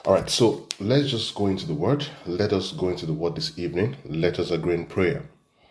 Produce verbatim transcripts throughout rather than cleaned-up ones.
All right, so let's just go into the word. Let us go into the word this evening. Let us agree in prayer.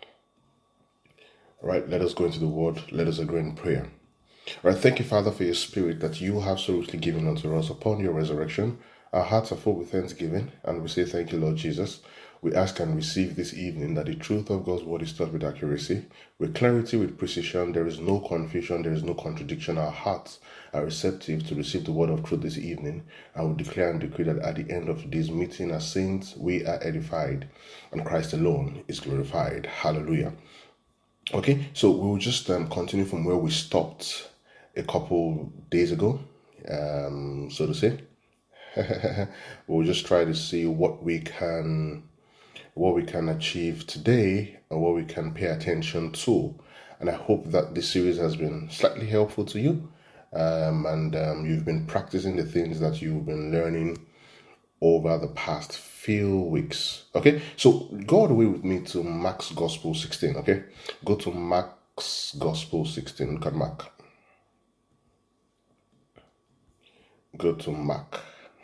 All right, let us go into the word. Let us agree in prayer. All right, thank you, Father, for your spirit that you have so richly given unto us upon your resurrection. Our hearts are full with thanksgiving, and we say thank you, Lord Jesus. We ask and receive this evening that the truth of God's word is taught with accuracy, with clarity, with precision. There is no confusion, there is no contradiction. Our hearts are receptive to receive the word of truth this evening, and we declare and decree that at the end of today's meeting as saints, we are edified, and Christ alone is glorified. Hallelujah. Okay, so we will just um, continue from where we stopped a couple days ago, um, so to say. We'll just try to see what we can what we can achieve today and what we can pay attention to. And I hope that this series has been slightly helpful to you, um, and um, you've been practicing the things that you've been learning over the past few weeks. Okay, so go all the way with me to Mark's Gospel sixteen. Okay, go to Mark's Gospel sixteen. Look at Mark. Go to Mark.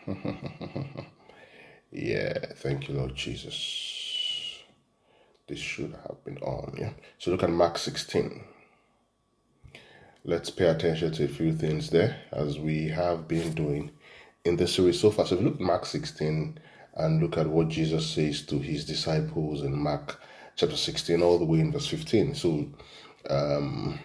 Yeah, thank you, Lord Jesus. This should have been on. Yeah, so look at Mark sixteen. Let's pay attention to a few things there as we have been doing in this series so far. So if you look at Mark sixteen and look at what Jesus says to his disciples in Mark chapter sixteen all the way in verse fifteen. So um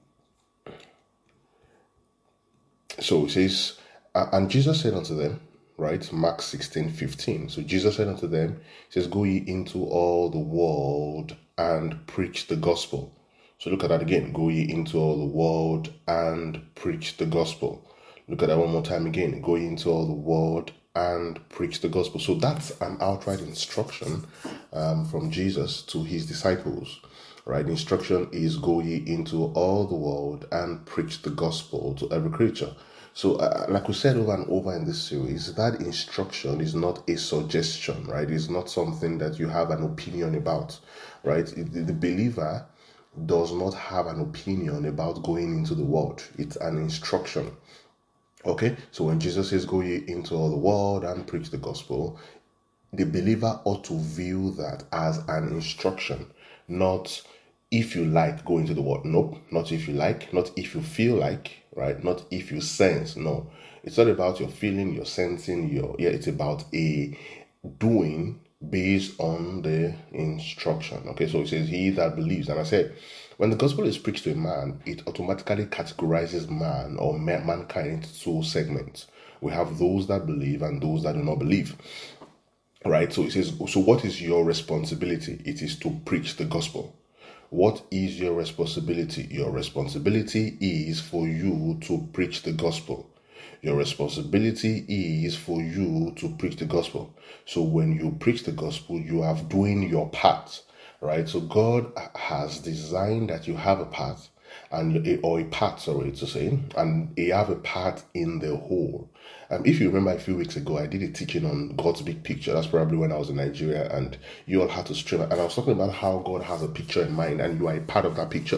so it says, and Jesus said unto them, right? Mark sixteen fifteen. So Jesus said unto them, he says, go ye into all the world and preach the gospel. So look at that again. Go ye into all the world and preach the gospel. Look at that one more time again. Go ye into all the world and preach the gospel. So that's an outright instruction um, from Jesus to his disciples. Right? The instruction is go ye into all the world and preach the gospel to every creature. So, uh, like we said over and over in this series, that instruction is not a suggestion, right? It's not something that you have an opinion about, right? The, the believer does not have an opinion about going into the world. It's an instruction. Okay, so when Jesus says go ye into all the world and preach the gospel, the believer ought to view that as an instruction, not if you like go into the world. Nope, not if you like, not if you feel like, right? Not if you sense. No, it's not about your feeling, your sensing, your yeah. It's about a doing based on the instruction. Okay, so it says he that believes, and I said, when the gospel is preached to a man, it automatically categorizes man or mankind into two segments. We have those that believe and those that do not believe. Right, so it says, so what is your responsibility? It is to preach the gospel. What is your responsibility? Your responsibility is for you to preach the gospel. Your responsibility is for you to preach the gospel. So when you preach the gospel, you are doing your part, right? So God has designed that you have a part, and or a part, sorry to say, and you have a part in the whole. Um, if you remember a few weeks ago, I did a teaching on God's big picture. That's probably when I was in Nigeria, and you all had to stream it. And I was talking about how God has a picture in mind, and you are a part of that picture.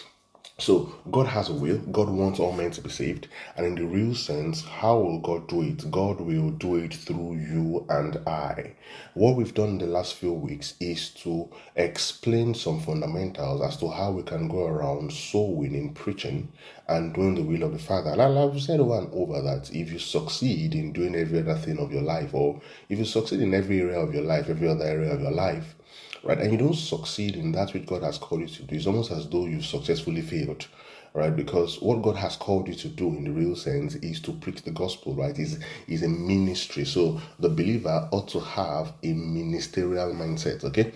So God has a will. God wants all men to be saved. And in the real sense, how will God do it? God will do it through you and I. What we've done in the last few weeks is to explain some fundamentals as to how we can go around soul winning, preaching, and doing the will of the Father. And I've said over and over that if you succeed in doing every other thing of your life, or if you succeed in every area of your life, every other area of your life, right, and you don't succeed in that which God has called you to do, it's almost as though you've successfully failed, right? Because what God has called you to do in the real sense is to preach the gospel, right? Is is a ministry. So the believer ought to have a ministerial mindset, okay?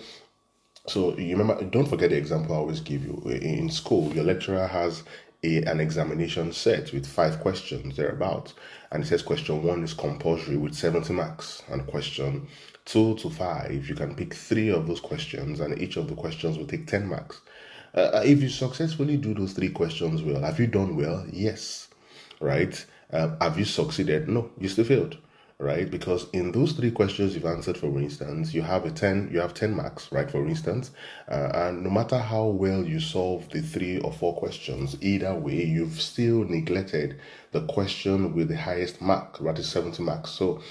So you remember, don't forget the example I always give you. In school, your lecturer has a, an examination set with five questions thereabout. And it says question one is compulsory with seventy marks. And question two to five, you can pick three of those questions, and each of the questions will take ten marks. Uh, if you successfully do those three questions well, have you done well? Yes. Right? Um, have you succeeded? No, you still failed. Right? Because in those three questions you've answered, for instance, you have a ten, you have ten marks, right? For instance, uh, and no matter how well you solve the three or four questions, either way, you've still neglected the question with the highest mark, that is seventy marks. So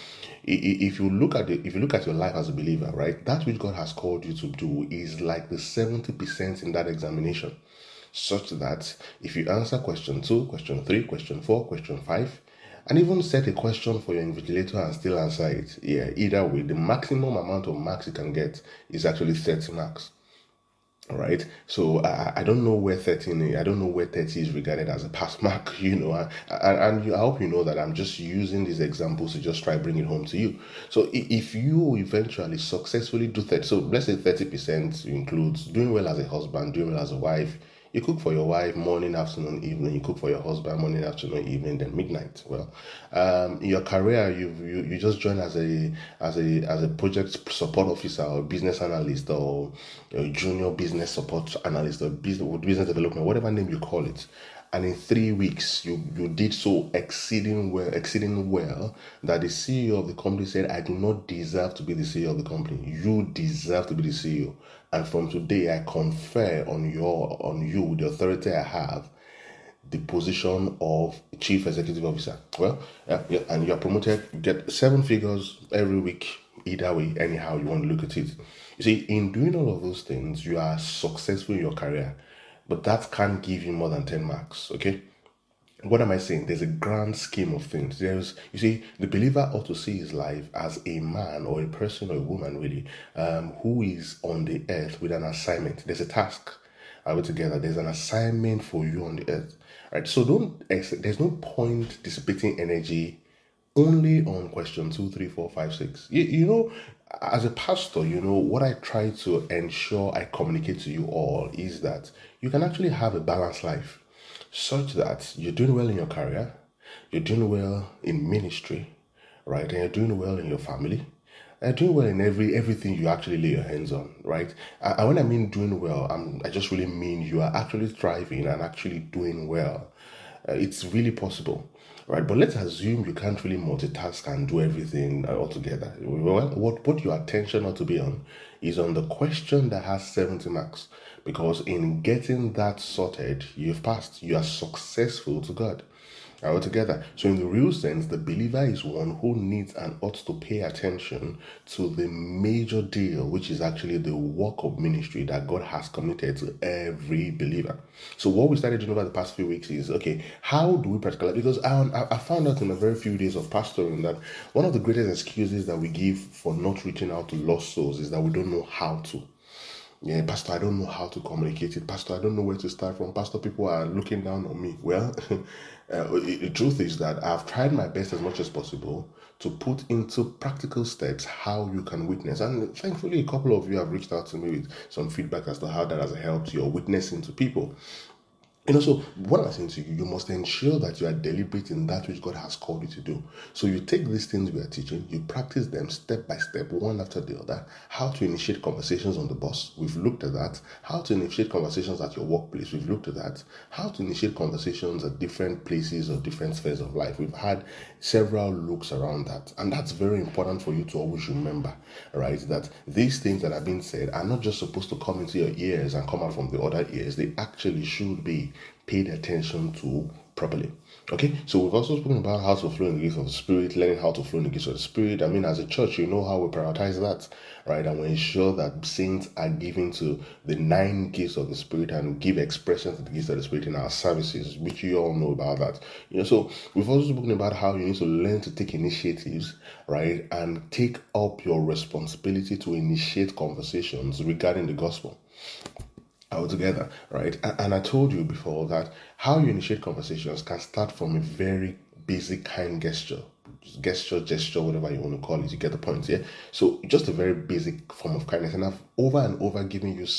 if you look at the, if you look at your life as a believer, right, that which God has called you to do is like the seventy percent in that examination, such that if you answer question two, question three, question four, question five, and even set a question for your invigilator and still answer it, yeah, either way, the maximum amount of marks you can get is actually thirty marks. All right. So I, I don't know where thirteen is. I don't know where thirty is regarded as a pass mark, you know, and, and, and I hope you know that I'm just using these examples to just try bring it home to you. So if you eventually successfully do that, so let's say thirty percent includes doing well as a husband, doing well as a wife. You cook for your wife morning, afternoon, evening. You cook for your husband morning, afternoon, evening, then midnight. Well, um, in your career, you you you just join as a as a as a project support officer or business analyst or a junior business support analyst or business business development, whatever name you call it. And in three weeks, you, you did so exceeding well, exceeding well that the C E O of the company said, "I do not deserve to be the C E O of the company. You deserve to be the C E O. And from today, I confer on your on you the authority I have, the position of chief executive officer." Well, yeah, yeah, and you're promoted. You get seven figures every week. Either way, anyhow you want to look at it. You see, in doing all of those things, you are successful in your career. But that can't give you more than ten marks, okay? What am I saying? There's a grand scheme of things. There's, you see, the believer ought to see his life as a man or a person or a woman, really, um, who is on the earth with an assignment. There's a task. Are we together? There's an assignment for you on the earth, right? So don't. There's no point dissipating energy only on question two, three, four, five, six. You, you know, as a pastor, you know, what I try to ensure I communicate to you all is that you can actually have a balanced life, such that you're doing well in your career, you're doing well in ministry, right? And you're doing well in your family. And doing well in every everything you actually lay your hands on, right? And when I mean doing well, I'm, I just really mean you are actually thriving and actually doing well. Uh, it's really possible, right? But let's assume you can't really multitask and do everything uh, all together. Well, what, what your attention ought to be on is on the question that has seventy marks. Because in getting that sorted, you've passed. You are successful to God. All together. So, in the real sense, the believer is one who needs and ought to pay attention to the major deal, which is actually the work of ministry that God has committed to every believer. So, what we started doing over the past few weeks is okay, how do we practically? Because I, I found out in a very few days of pastoring that one of the greatest excuses that we give for not reaching out to lost souls is that we don't know how to. Yeah, Pastor, I don't know how to communicate it. Pastor, I don't know where to start from. Pastor, people are looking down on me. Well, uh, the truth is that I've tried my best as much as possible to put into practical steps how you can witness. And thankfully, a couple of you have reached out to me with some feedback as to how that has helped your witnessing to people. You know, so what I'm saying to you, you must ensure that you are deliberate in that which God has called you to do. So you take these things we are teaching, you practice them step by step, one after the other. How to initiate conversations on the bus, we've looked at that. How to initiate conversations at your workplace, we've looked at that. How to initiate conversations at different places or different spheres of life. We've had several looks around that. And that's very important for you to always remember, right? That these things that are being said are not just supposed to come into your ears and come out from the other ears. They actually should be paid attention to properly. Okay, so we've also spoken about how to flow in the gifts of the Spirit, learning how to flow in the gifts of the Spirit. I mean, as a church, you know how we prioritize that, right? And we ensure that saints are given to the nine gifts of the Spirit and give expression to the gifts of the Spirit in our services, which you all know about that. You know, so we've also spoken about how you need to learn to take initiatives, right? And take up your responsibility to initiate conversations regarding the gospel. Altogether, right? And, and I told you before that how you initiate conversations can start from a very basic kind gesture, gesture, gesture, whatever you want to call it. You get the point, yeah? So just a very basic form of kindness, and I've over and over given you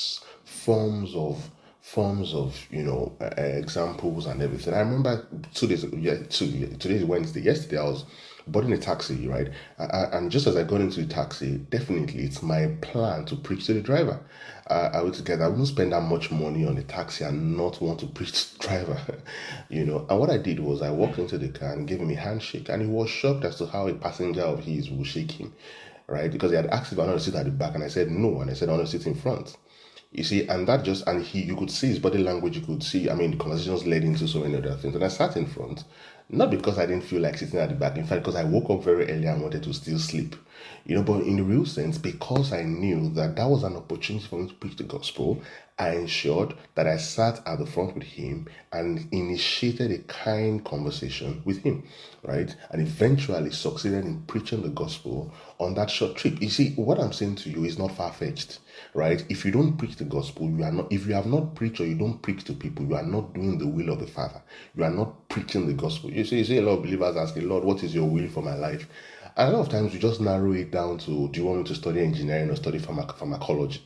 forms of forms of you know uh, examples and everything. I remember two days ago, yeah, two, today is Wednesday. Yesterday I was boarding a taxi, right? And just as I got into the taxi, definitely it's my plan to preach to the driver. Uh, I would together, I wouldn't spend that much money on the taxi and not want to preach to the driver, you know. And what I did was I walked into the car and gave him a handshake, and he was shocked as to how a passenger of his would shake him, right? Because he had asked if I wanted to sit at the back, and I said no, and I said I want to sit in front. You see, and that just, and he, you could see his body language, you could see, I mean, the conversations led into so many other things. And I sat in front, Not because I didn't feel like sitting at the back. In fact, because I woke up very early and wanted to still sleep. You know, but in the real sense, because I knew that that was an opportunity for me to preach the gospel, I ensured that I sat at the front with him and initiated a kind conversation with him, right? And eventually succeeded in preaching the gospel on that short trip. You see, what I'm saying to you is not far-fetched, right? If you don't preach the gospel, you are not, if you have not preached or you don't preach to people, you are not doing the will of the Father. You are not preaching the gospel. You see, you see a lot of believers asking, Lord, what is your will for my life? And a lot of times we just narrow it down to, do you want me to study engineering or study pharmac- pharmacology?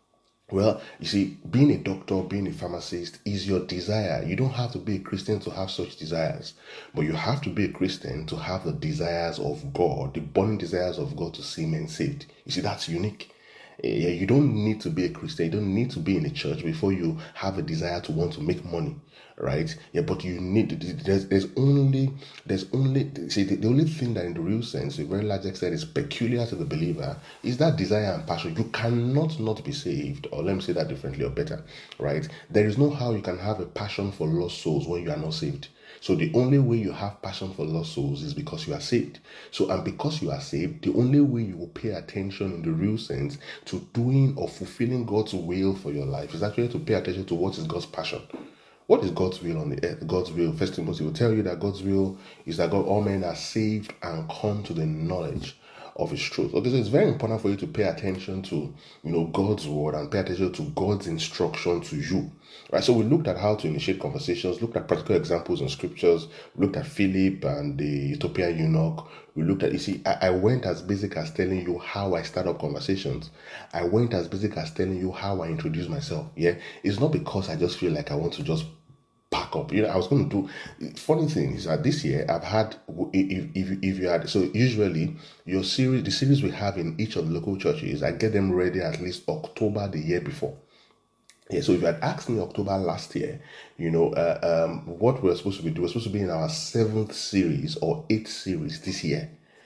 Well, you see, being a doctor, being a pharmacist is your desire. You don't have to be a Christian to have such desires, but you have to be a Christian to have the desires of God, the burning desires of God to see men saved. You see, that's unique. Yeah, you don't need to be a Christian. You don't need to be in a church before you have a desire to want to make money, right? Yeah, but you need. There's, there's only, there's only. See, the, the only thing that, in the real sense, a very large extent, is peculiar to the believer is that desire and passion. You cannot not be saved, or let me say that differently or better, right? There is no how you can have a passion for lost souls when you are not saved. So the only way you have passion for lost souls is because you are saved. So, and because you are saved, the only way you will pay attention in the real sense to doing or fulfilling God's will for your life is actually to pay attention to what is God's passion. What is God's will on the earth? God's will, First Timothy will tell you that God's will is that God, all men are saved and come to the knowledge of his truth. Okay, so it's very important for you to pay attention to, you know, God's word and pay attention to God's instruction to you. Right, so we looked at how to initiate conversations, looked at practical examples in scriptures, we looked at Philip and the Ethiopian eunuch. We looked at, you see, I, I went as basic as telling you how I start up conversations. I went as basic as telling you how I introduce myself. Yeah, it's not because I just feel like I want to just pack up. You know, I was going to do. Funny thing is that this year I've had, if if if you had, so usually your series, the series we have in each of the local churches, I get them ready at least October the year before. Yeah, so if you had asked me October last year, you know, uh, um, what we're supposed to be doing, we're supposed to be in our seventh series or eighth series this year.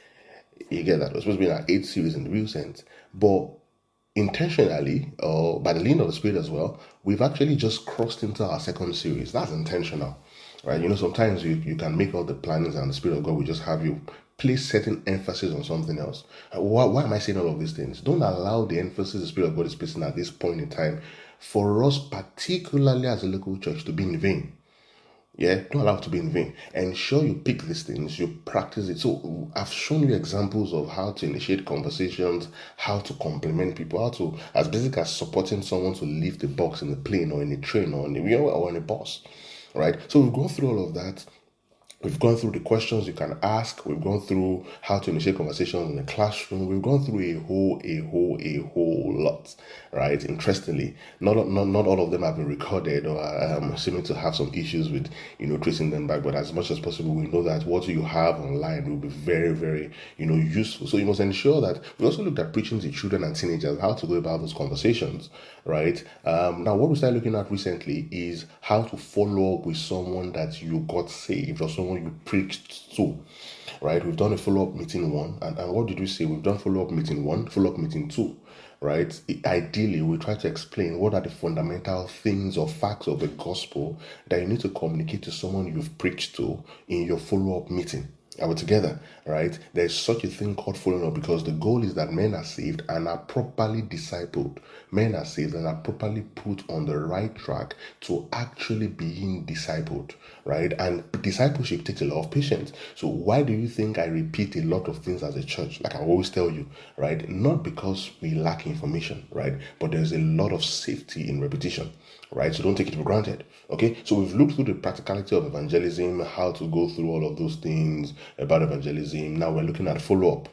You get that? We're supposed to be in our eighth series in the real sense. But intentionally, or by the leading of the Spirit as well, we've actually just crossed into our second series. That's intentional, right? You know, sometimes you, you can make all the plannings and the Spirit of God will just have you place certain emphasis on something else. Why, why am I saying all of these things? Don't allow the emphasis the Spirit of God is placing at this point in time for us, particularly as a local church, to be in vain. Yeah, don't allow it to be in vain. Ensure you pick these things, you practice it. So I've shown you examples of how to initiate conversations, how to compliment people, how to, as basic as supporting someone to lift the box in the plane or in a train or in a, you know, or in a bus, right? So we've gone through all of that. We've gone through the questions you can ask. We've gone through how to initiate conversations in the classroom. We've gone through a whole, a whole, a whole lot, right? Interestingly, not not not all of them have been recorded, or um, seeming to have some issues with, you know, tracing them back. But as much as possible, we know that what you have online will be very, very, you know, useful. So you must ensure that we also looked at preaching to children and teenagers, how to go about those conversations, right? Um, now, what we started looking at recently is how to follow up with someone that you got saved or someone you preached to, right? We've done a follow-up meeting one, and, and what did we say? We've done follow-up meeting one, follow-up meeting two, right? Ideally, we try to explain what are the fundamental things or facts of the gospel that you need to communicate to someone you've preached to in your follow-up meeting. Are we together? Right? There's such a thing called following up, because the goal is that men are saved and are properly discipled. Men are saved and are properly put on the right track to actually being discipled, right? And discipleship takes a lot of patience. So why do you think I repeat a lot of things as a church? Like I always tell you, right? Not because we lack information, right? But there's a lot of safety in repetition, right? So don't take it for granted. Okay, so we've looked through the practicality of evangelism, how to go through all of those things about evangelism. Now we're looking at follow-up.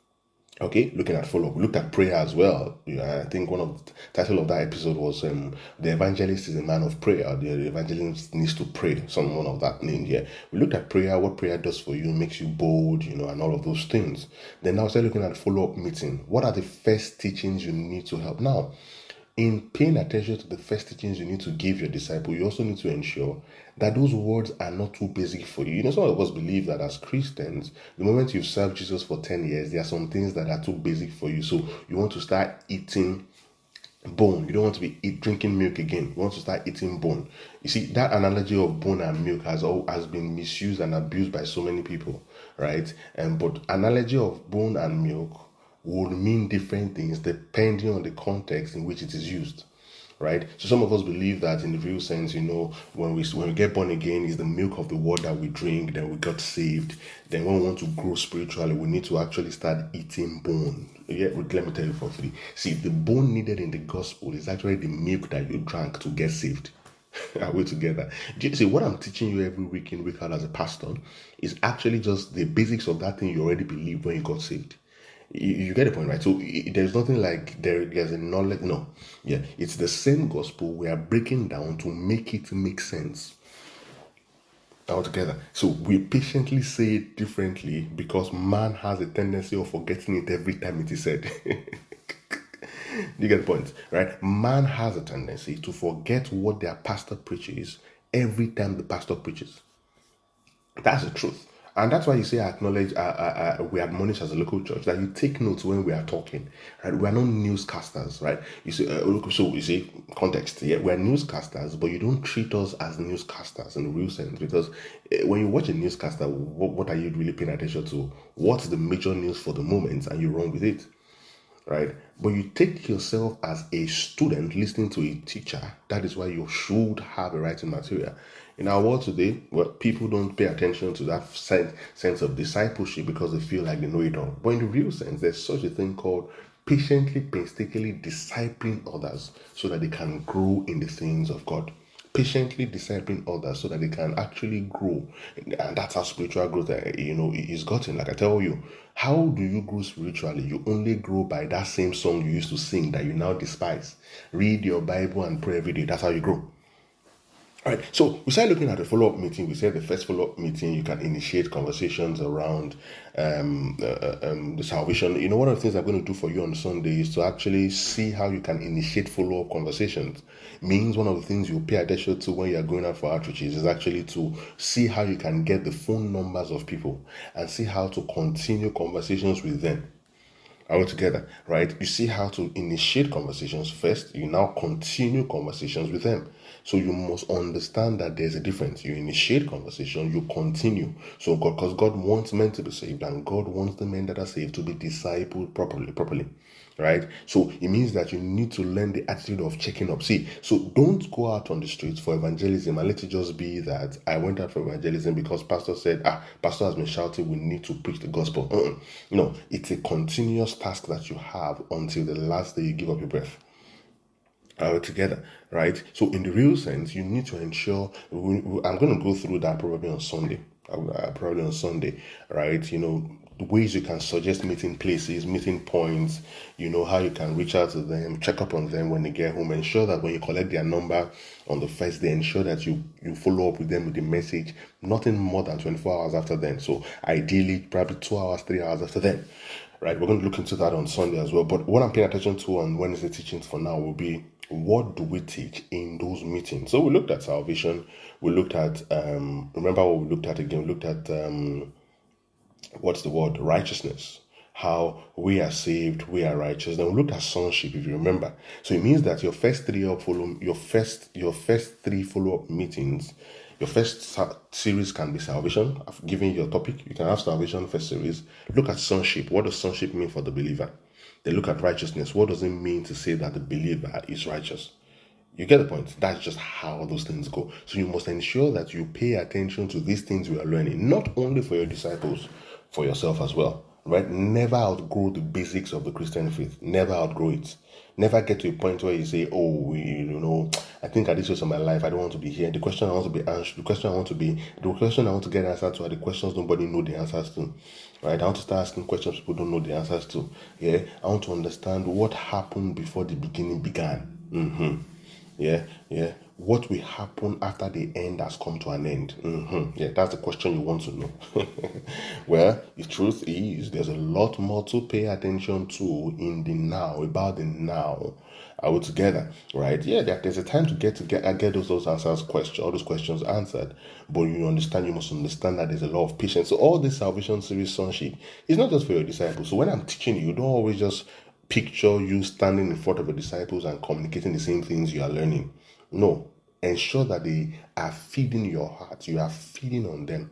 Okay, looking at follow-up. We looked at prayer as well. Yeah, I think one of the title of that episode was um, "The Evangelist is a Man of Prayer." The evangelist needs to pray. Someone of that name here. We looked at prayer, what prayer does for you, makes you bold, you know, and all of those things. Then now we're looking at follow-up meeting. What are the first teachings you need to help? Now, in paying attention to the first teachings you need to give your disciple, you also need to ensure that those words are not too basic for you. You know, some of us believe that as Christians, the moment you've served Jesus for ten years, there are some things that are too basic for you. So you want to start eating Bone. You don't want to be eat, drinking milk again. You want to start eating bone. You see, that analogy of bone and milk has all has been misused and abused by so many people, right? And but analogy of bone and milk would mean different things depending on the context in which it is used, right? So some of us believe that in the real sense, you know, when we when we get born again, is the milk of the word that we drink, then we got saved. Then when we want to grow spiritually, we need to actually start eating bone. Yeah, let me tell you for free. See, the bone needed in the gospel is actually the milk that you drank to get saved. Are we together? Do you see what I'm teaching you every week in, week out as a pastor is actually just the basics of that thing you already believed when you got saved. You, you get the point, right? So i- there's nothing like there, there's a knowledge. No, yeah, it's the same gospel we are breaking down to make it make sense altogether. So we patiently say it differently because man has a tendency of forgetting it every time it is said. You get the point, right? Man has a tendency to forget what their pastor preaches every time the pastor preaches. That's the truth. And that's why you say, I acknowledge, uh, uh, uh, we admonish as a local church that you take notes when we are talking, right? We are not newscasters, right? You see, uh, look, so you see, context, yeah, we are newscasters, but you don't treat us as newscasters in the real sense because uh, when you watch a newscaster, what, what are you really paying attention to? What's the major news for the moment, and you run with it, right? But you take yourself as a student listening to a teacher. That is why you should have a writing material. In our world today, well, people don't pay attention to that sense, sense of discipleship because they feel like they know it all. But in the real sense, there's such a thing called patiently, painstakingly discipling others so that they can grow in the things of God. Patiently discipling others so that they can actually grow, and that's how spiritual growth, uh, you know, is gotten. Like I tell you, how do you grow spiritually? You only grow by that same song you used to sing that you now despise. Read your Bible and pray every day. That's how you grow. All right, so we started looking at the follow-up meeting. We said the first follow-up meeting, you can initiate conversations around um, uh, uh, um, the salvation. You know, one of the things I'm going to do for you on Sunday is to actually see how you can initiate follow-up conversations. Means one of the things you pay attention to when you're going out for outreaches is actually to see how you can get the phone numbers of people and see how to continue conversations with them. Are we together? Right? You see how to initiate conversations first. You now continue conversations with them. So you must understand that there's a difference. You initiate conversation, you continue. So God, because God wants men to be saved, and God wants the men that are saved to be discipled properly, properly. Right? So it means that you need to learn the attitude of checking up. See, so don't go out on the streets for evangelism and let it just be that I went out for evangelism because pastor said, ah, pastor has been shouting, we need to preach the gospel. Uh-uh. No, it's a continuous task that you have until the last day you give up your breath. Uh, together, right? So in the real sense, you need to ensure. We, we, I'm going to go through that probably on Sunday. Uh, probably on Sunday, right? You know, the ways you can suggest meeting places, meeting points. You know how you can reach out to them, check up on them when they get home. Ensure that when you collect their number on the first day, ensure that you you follow up with them with the message. Nothing more than twenty-four hours after then. So ideally, probably two hours, three hours after then. Right, we're going to look into that on Sunday as well. But what I'm paying attention to on Wednesday teachings for now will be what do we teach in those meetings. So we looked at salvation. We looked at um, remember what we looked at again. We looked at um, what's the word? Righteousness. How we are saved, we are righteous. Then we looked at sonship, if you remember. So it means that your first three up follow your first your first three follow up meetings. Your first series can be salvation. I've given you a topic. You can have salvation first series. Look at sonship. What does sonship mean for the believer? They look at righteousness. What does it mean to say that the believer is righteous? You get the point. That's just how those things go. So you must ensure that you pay attention to these things we are learning, not only for your disciples, for yourself as well. Right? Never outgrow the basics of the Christian faith. Never outgrow it. Never get to a point where you say, oh, you know, I think at this phase of my life, I don't want to be here. The question I want to be answered, the question I want to be, the question I want to get answered to are the questions nobody know the answers to. Right? I want to start asking questions people don't know the answers to. Yeah? I want to understand what happened before the beginning began. Mm-hmm. Yeah, yeah. What will happen after the end has come to an end? Mm-hmm. Yeah, that's the question you want to know. Well, the truth is, there's a lot more to pay attention to in the now, about the now. Are we together? Right? Yeah, there, there's a time to get to get get those, those answers, question, all those questions answered. But you understand, you must understand that there's a lot of patience. So all this salvation series sonship is not just for your disciples. So when I'm teaching you, don't always just picture you standing in front of your disciples and communicating the same things you are learning. No. Ensure that they are feeding your heart. You are feeding on them.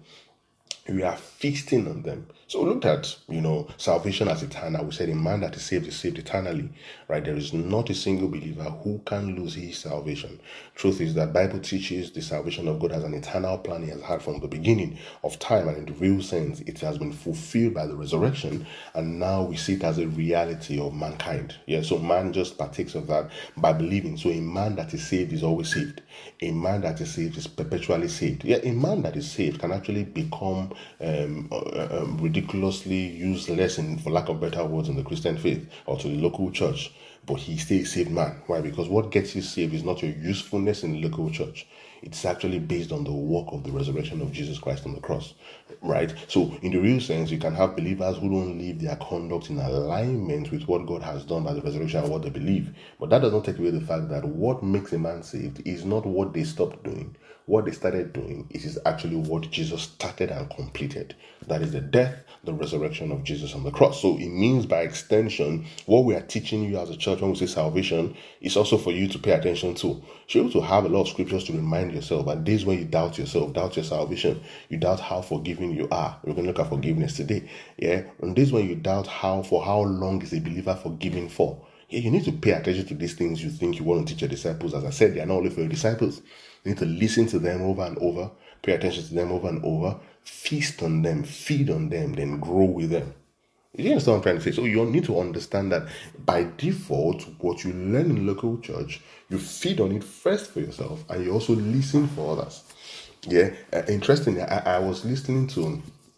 We are feasting on them. So we looked at, you know, salvation as eternal. We said a man that is saved is saved eternally, right? There is not a single believer who can lose his salvation. Truth is that Bible teaches the salvation of God as an eternal plan he has had from the beginning of time, and in the real sense, it has been fulfilled by the resurrection, and now we see it as a reality of mankind. Yeah, so man just partakes of that by believing. So a man that is saved is always saved. A man that is saved is perpetually saved. Yeah, a man that is saved can actually become um, uh, um, ridiculously useless, in, for lack of better words, in the Christian faith or to the local church, but he stays a saved man. Why? Because what gets you saved is not your usefulness in the local church. It's actually based on the work of the resurrection of Jesus Christ on the cross, right? So in the real sense, you can have believers who don't live their conduct in alignment with what God has done by the resurrection and what they believe. But that does not take away the fact that what makes a man saved is not what they stopped doing. What they started doing, it is actually what Jesus started and completed. That is the death, the resurrection of Jesus on the cross. So it means, by extension, what we are teaching you as a church when we say salvation is also for you to pay attention to. You're able to have a lot of scriptures to remind yourself. And days when you doubt yourself, doubt your salvation, you doubt how forgiving you are. We're going to look at forgiveness today. Yeah. And days when you doubt how, for how long is a believer forgiven for. Yeah, you need to pay attention to these things you think you want to teach your disciples. As I said, they are not only for your disciples. You need to listen to them over and over, pay attention to them over and over, feast on them, feed on them, then grow with them. You understand what I'm trying to say? So you need to understand that by default, what you learn in local church, you feed on it first for yourself, and you also listen for others. Yeah, uh, interestingly, I, I was listening to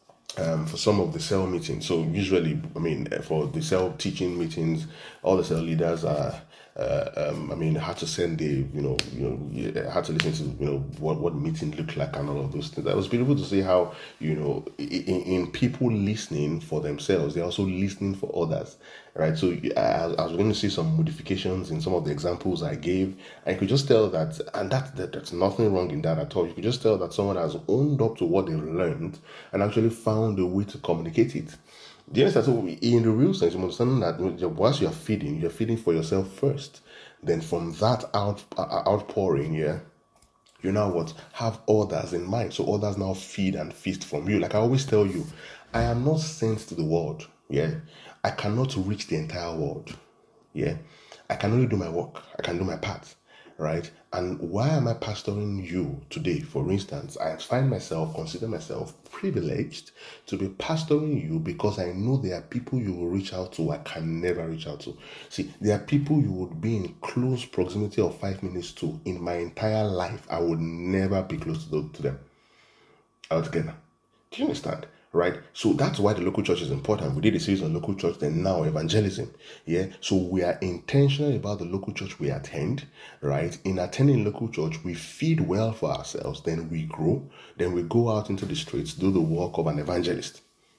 Um, for some of the cell meetings. So usually, I mean, for the cell teaching meetings, all the cell leaders are, uh, um, I mean, had to send the, you know, you know, had to listen to, you know, what what meeting looked like and all of those things. It was beautiful to see how, you know, in, in people listening for themselves, they're also listening for others, right? So I, I was going to see some modifications in some of the examples I gave. I could just tell that, and that, that there's nothing wrong in that at all. You could just tell that someone has owned up to what they've learned and actually found a way to communicate it. Do you understand? So in the real sense, you understand that once you're feeding, you're feeding for yourself first. Then from that out outpouring, yeah, you now what? Have others in mind. So others now feed and feast from you. Like I always tell you, I am not sent to the world. Yeah. I cannot reach the entire world. Yeah. I can only do my work. I can do my part. Right? And why am I pastoring you today? For instance, I find myself, consider myself privileged to be pastoring you because I know there are people you will reach out to I can never reach out to. See, there are people you would be in close proximity of five minutes to in my entire life. I would never be close to, the, to them altogether. Do you understand? Right? So that's why the local church is important. We did a series on local church, then now evangelism. Yeah. So we are intentional about the local church we attend, right? In attending local church, we feed well for ourselves, then we grow, then we go out into the streets, do the work of an evangelist.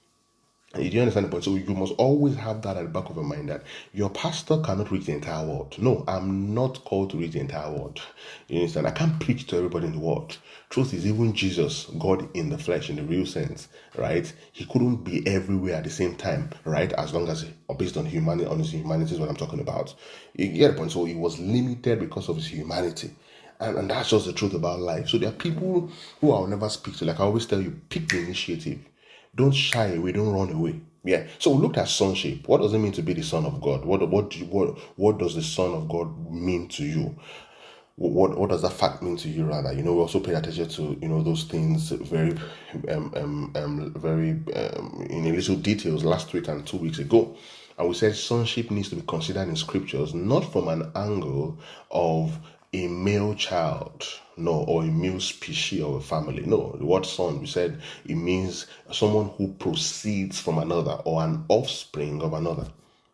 You do understand the point? So you must always have that at the back of your mind that your pastor cannot reach the entire world. No, I'm not called to reach the entire world. You understand? I can't preach to everybody in the world. Truth is, even Jesus, God in the flesh, in the real sense, right? He couldn't be everywhere at the same time, right? As long as, based on humanity, on his humanity is what I'm talking about. You get the point? So he was limited because of his humanity. And, and that's just the truth about life. So there are people who I'll never speak to. Like I always tell you, pick the initiative. Don't shy away. Don't run away. Yeah. So we looked at sonship. What does it mean to be the son of God? What what do you, what what does the son of God mean to you? What what does that fact mean to you? Rather, you know, we also pay attention to you know those things very, um, um, um very um, in a little details last week and two weeks ago, and we said sonship needs to be considered in scriptures not from an angle of a male child, no, or a male species of a family. No, the word son, we said it means someone who proceeds from another or an offspring of another.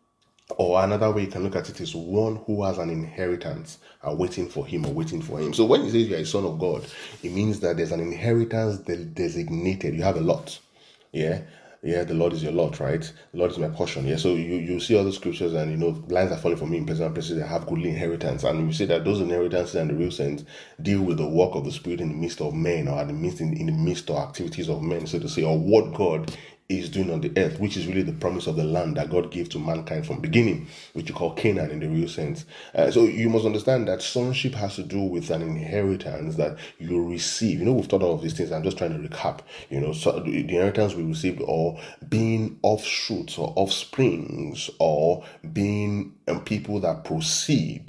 Or another way you can look at it is one who has an inheritance uh, waiting for him or waiting for him. So when he says you're a son of God, it means that there's an inheritance designated. You have a lot. Yeah. Yeah, the Lord is your lot, right? The Lord is my portion. Yeah, so you, you see all the scriptures and, you know, lines are falling for me in pleasant places that have goodly inheritance. And you see that those inheritances in the real sense deal with the work of the Spirit in the midst of men or in the midst, in, in the midst of activities of men, so to say, or what God is doing on the earth, which is really the promise of the land that God gave to mankind from beginning, which you call Canaan in the real sense. Uh, so you must understand that sonship has to do with an inheritance that you receive. You know, we've taught all of these things. I'm just trying to recap. You know, so the inheritance we received, or being offshoots or offsprings, or being um, people that proceed.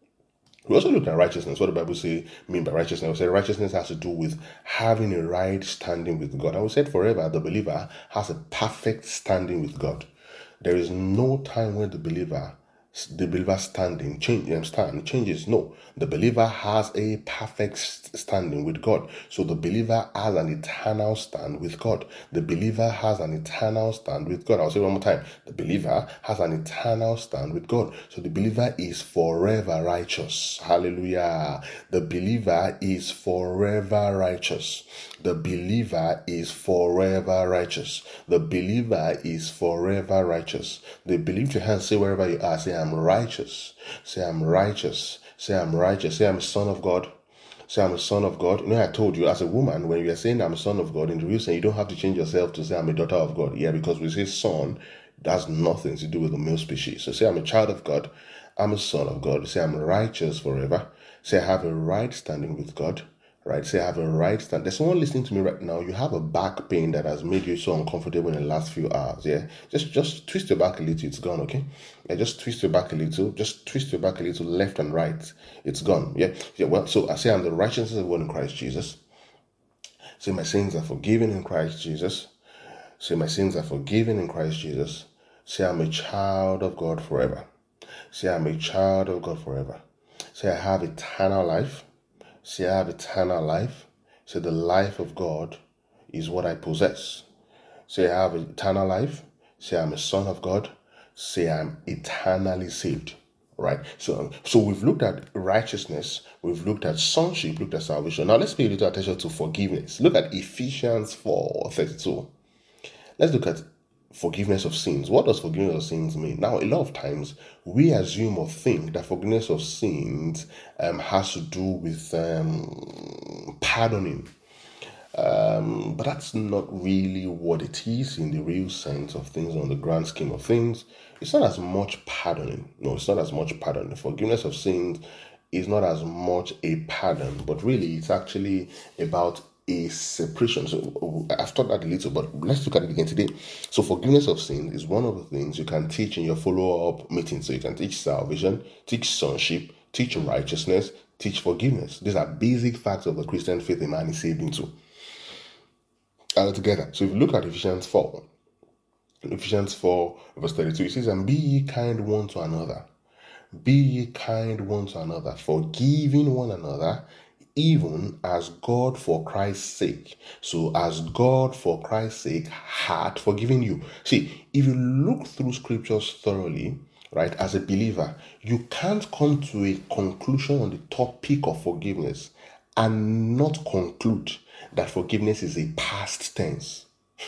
We also look at righteousness. What the Bible say mean by righteousness? We said righteousness has to do with having a right standing with God. And we said forever the believer has a perfect standing with God. There is no time when the believer the believer standing change um, stand changes. No, the believer has a perfect standing with God. So the believer has an eternal stand with God. The believer has an eternal stand with God. I'll say it one more time. The believer has an eternal stand with God. So the believer is forever righteous. Hallelujah. The believer is forever righteous. The believer is forever righteous. The believer is forever righteous. The believe your hands, say wherever you are, say I'm righteous. Say I'm righteous. Say I'm righteous. Say I'm a son of God. Say I'm a son of God. You know, I told you as a woman, when you are saying I'm a son of God, in the real sense, you don't have to change yourself to say I'm a daughter of God. Yeah, because we say son, that's nothing to do with the male species. So say I'm a child of God. I'm a son of God. Say I'm righteous forever. Say I have a right standing with God. Right, say I have a right stand. There's someone listening to me right now. You have a back pain that has made you so uncomfortable in the last few hours. Yeah, just just twist your back a little. It's gone. Okay. Yeah, just twist your back a little. Just twist your back a little, left and right. It's gone. Yeah. Yeah. Well, so I say I'm the righteousness of God in Christ Jesus. Say my sins are forgiven in Christ Jesus. Say my sins are forgiven in Christ Jesus. Say I'm a child of God forever. Say I'm a child of God forever. Say I have eternal life. Say I have eternal life. Say the life of God is what I possess. Say I have eternal life. Say I'm a son of God. Say I'm eternally saved. Right? So, so we've looked at righteousness. We've looked at sonship. Looked at salvation. Now let's pay a little attention to forgiveness. Look at Ephesians four thirty-two. Let's look at forgiveness of sins. What does forgiveness of sins mean? Now, a lot of times we assume or think that forgiveness of sins um, has to do with um, pardoning. Um, but that's not really what it is in the real sense of things, on the grand scheme of things. It's not as much pardoning. No, it's not as much pardoning. Forgiveness of sins is not as much a pardon, but really it's actually about a separation. So I've taught that a little, but let's look at it again today. So forgiveness of sin is one of the things you can teach in your follow-up meeting. So you can teach salvation, teach sonship, teach righteousness, teach forgiveness. These are basic facts of the Christian faith a man is saved into. All together. So if you look at Ephesians four, Ephesians four verse thirty-two, it says, and be ye kind one to another. Be ye kind one to another, forgiving one another, even as God for Christ's sake. So as God for Christ's sake had forgiven you. See, if you look through scriptures thoroughly, right, as a believer, you can't come to a conclusion on the topic of forgiveness and not conclude that forgiveness is a past tense.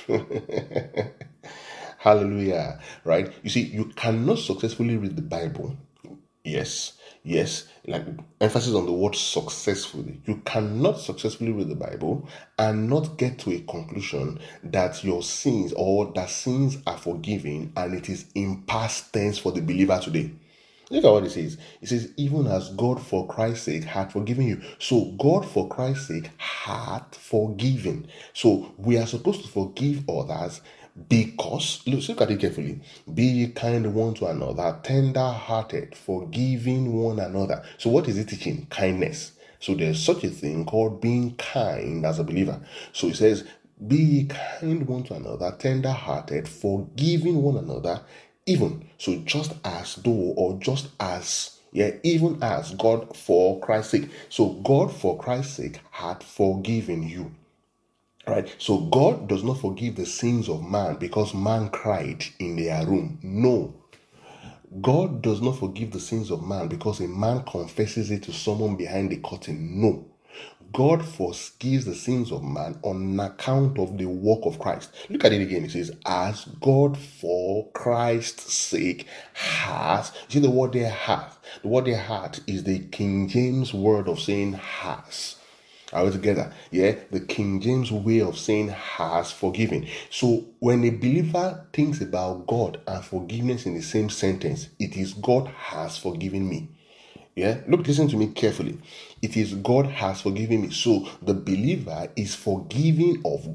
Hallelujah. Right? You see, you cannot successfully read the Bible. Yes, yes, like emphasis on the word successfully. You cannot successfully read the Bible and not get to a conclusion that your sins or that sins are forgiven and it is in past tense for the believer today. Look at what it says. It says, even as God for Christ's sake had forgiven you. So God for Christ's sake had forgiven. So we are supposed to forgive others because, look at it carefully, be ye kind one to another, tender-hearted, forgiving one another. So what is it teaching? Kindness. So there's such a thing called being kind as a believer. So it says, be ye kind one to another, tender-hearted, forgiving one another, even. So just as though, or just as, yeah, even as God for Christ's sake. So God for Christ's sake had forgiven you. Right? So God does not forgive the sins of man because man cried in their room. No. God does not forgive the sins of man because a man confesses it to someone behind the curtain. No. God forgives the sins of man on account of the work of Christ. Look at it again. It says, as God for Christ's sake has. You see the word there, has. The word there, has, is the King James word of saying has. Are we together? Yeah, the King James way of saying has forgiven. So when a believer thinks about God and forgiveness in the same sentence, it is God has forgiven me. Yeah, look, listen to me carefully. It is God has forgiven me. So the believer is forgiven of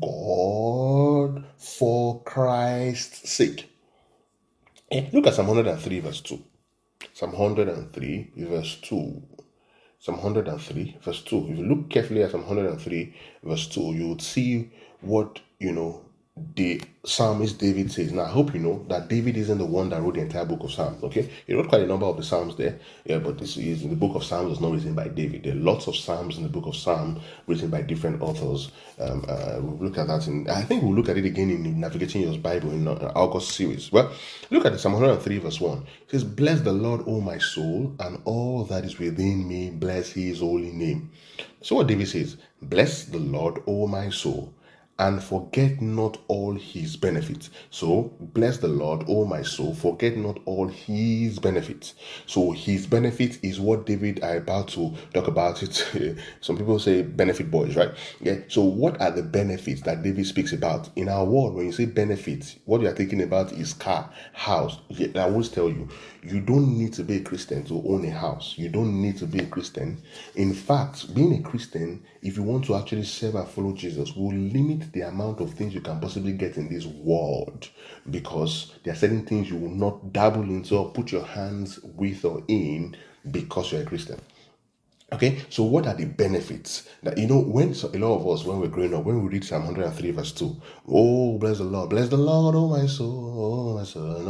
God for Christ's sake. Yeah, look at Psalm one hundred three, verse two. Psalm one hundred three, verse two. Psalm one hundred three, verse two. If you look carefully at Psalm one hundred three, verse two, you would see what, you know, the psalmist David says. Now, I hope you know that David isn't the one that wrote the entire book of Psalms, okay? He wrote quite a number of the Psalms there, yeah, but this is in the book of Psalms was not written by David. There are lots of Psalms in the book of Psalm written by different authors. Um, uh, we'll look at that in, I think we'll look at it again in Navigating Your Bible in uh, August series. Well, look at the Psalm one hundred three, verse one. It says, "Bless the Lord, O my soul, and all that is within me, bless his holy name." So what David says, "Bless the Lord, O my soul, and forget not all his benefits." So, bless the Lord, O my soul, forget not all his benefits. So, his benefit is what David are about to talk about it. Some people say benefit boys, right? Yeah. So, what are the benefits that David speaks about? In our world, when you say benefits, what you are thinking about is car, house. Yeah, I always tell you, you don't need to be a Christian to own a house. You don't need to be a Christian. In fact, being a Christian, if you want to actually serve and follow Jesus, will limit the amount of things you can possibly get in this world, because there are certain things you will not dabble into or put your hands with or in because you're a Christian. Okay, so what are the benefits that, you know, when so a lot of us, when we're growing up, when we read Psalm one hundred three, verse two, oh, bless the Lord, bless the Lord, oh my soul, oh my soul,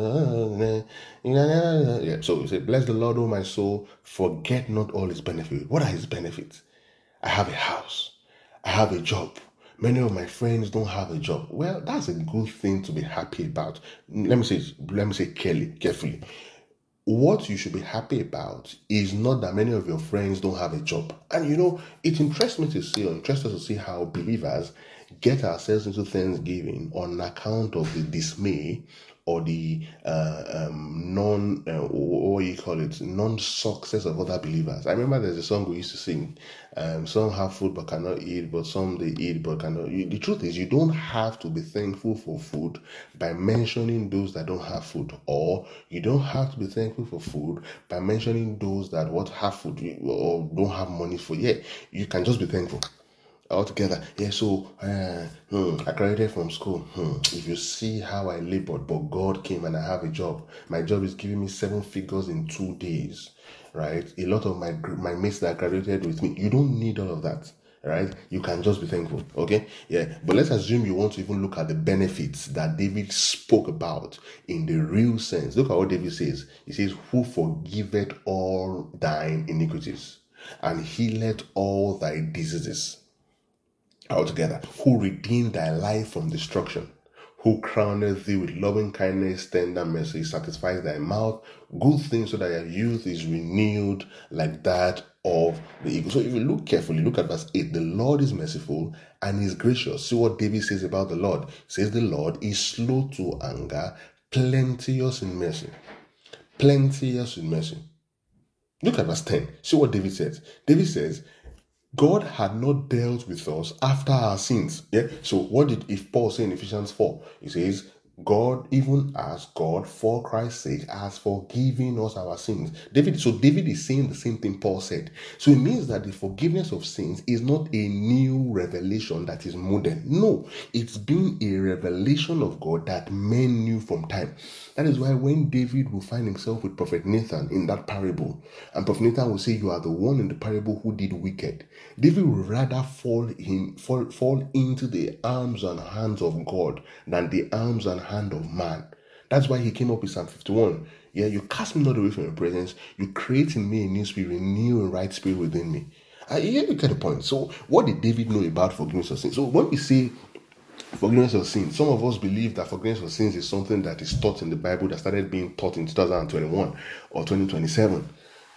oh, yeah. So we say, bless the Lord, oh my soul, forget not all his benefits. What are his benefits? I have a house, I have a job. Many of my friends don't have a job. Well, that's a good thing to be happy about. Let me say, let me say carefully, carefully. What you should be happy about is not that many of your friends don't have a job. And you know, it interests me to see, or interests us to see how believers get ourselves into Thanksgiving on account of the dismay or the uh, um, non, uh, what do you call it, non-success of other believers. I remember there's a song we used to sing. Um, some have food but cannot eat, but some they eat but cannot. You, the truth is, you don't have to be thankful for food by mentioning those that don't have food, or you don't have to be thankful for food by mentioning those that what have food or don't have money for. Yeah, you can just be thankful altogether. Yeah, so uh, hmm, I graduated from school. Hmm, if you see how I labored, but God came and I have a job. My job is giving me seven figures in two days, right? A lot of my my mates that graduated with me, you don't need all of that, right? You can just be thankful, okay? Yeah, but let's assume you want to even look at the benefits that David spoke about in the real sense. Look at what David says. He says, "Who forgiveth all thine iniquities and healeth all thy diseases." Altogether, who redeemed thy life from destruction, who crowned thee with loving kindness, tender mercy, satisfies thy mouth, good things, so that your youth is renewed like that of the eagle. So if you look carefully, look at verse eight. The Lord is merciful and is gracious. See what David says about the Lord. He says the Lord is slow to anger, plenteous in mercy. Plenteous in mercy. Look at verse ten. See what David says. David says, God had not dealt with us after our sins. Yeah. So what did if Paul say in Ephesians four? He says, God, even as God for Christ's sake has forgiven us our sins. David, so David is saying the same thing Paul said. So it means that the forgiveness of sins is not a new revelation that is modern. No, it's been a revelation of God that men knew from time. That is why when David will find himself with Prophet Nathan in that parable, and Prophet Nathan will say, "You are the one in the parable who did wicked," David would rather fall in fall, fall into the arms and hands of God than the arms and hand of man. That's why he came up with Psalm fifty-one. Yeah, you cast me not away from your presence. You create in me a new spirit, renew a right spirit within me. Uh, yeah, you get the point. So, what did David know about forgiveness of sins? So, when we say forgiveness of sins, some of us believe that forgiveness of sins is something that is taught in the Bible that started being taught in two thousand twenty-one or twenty twenty-seven.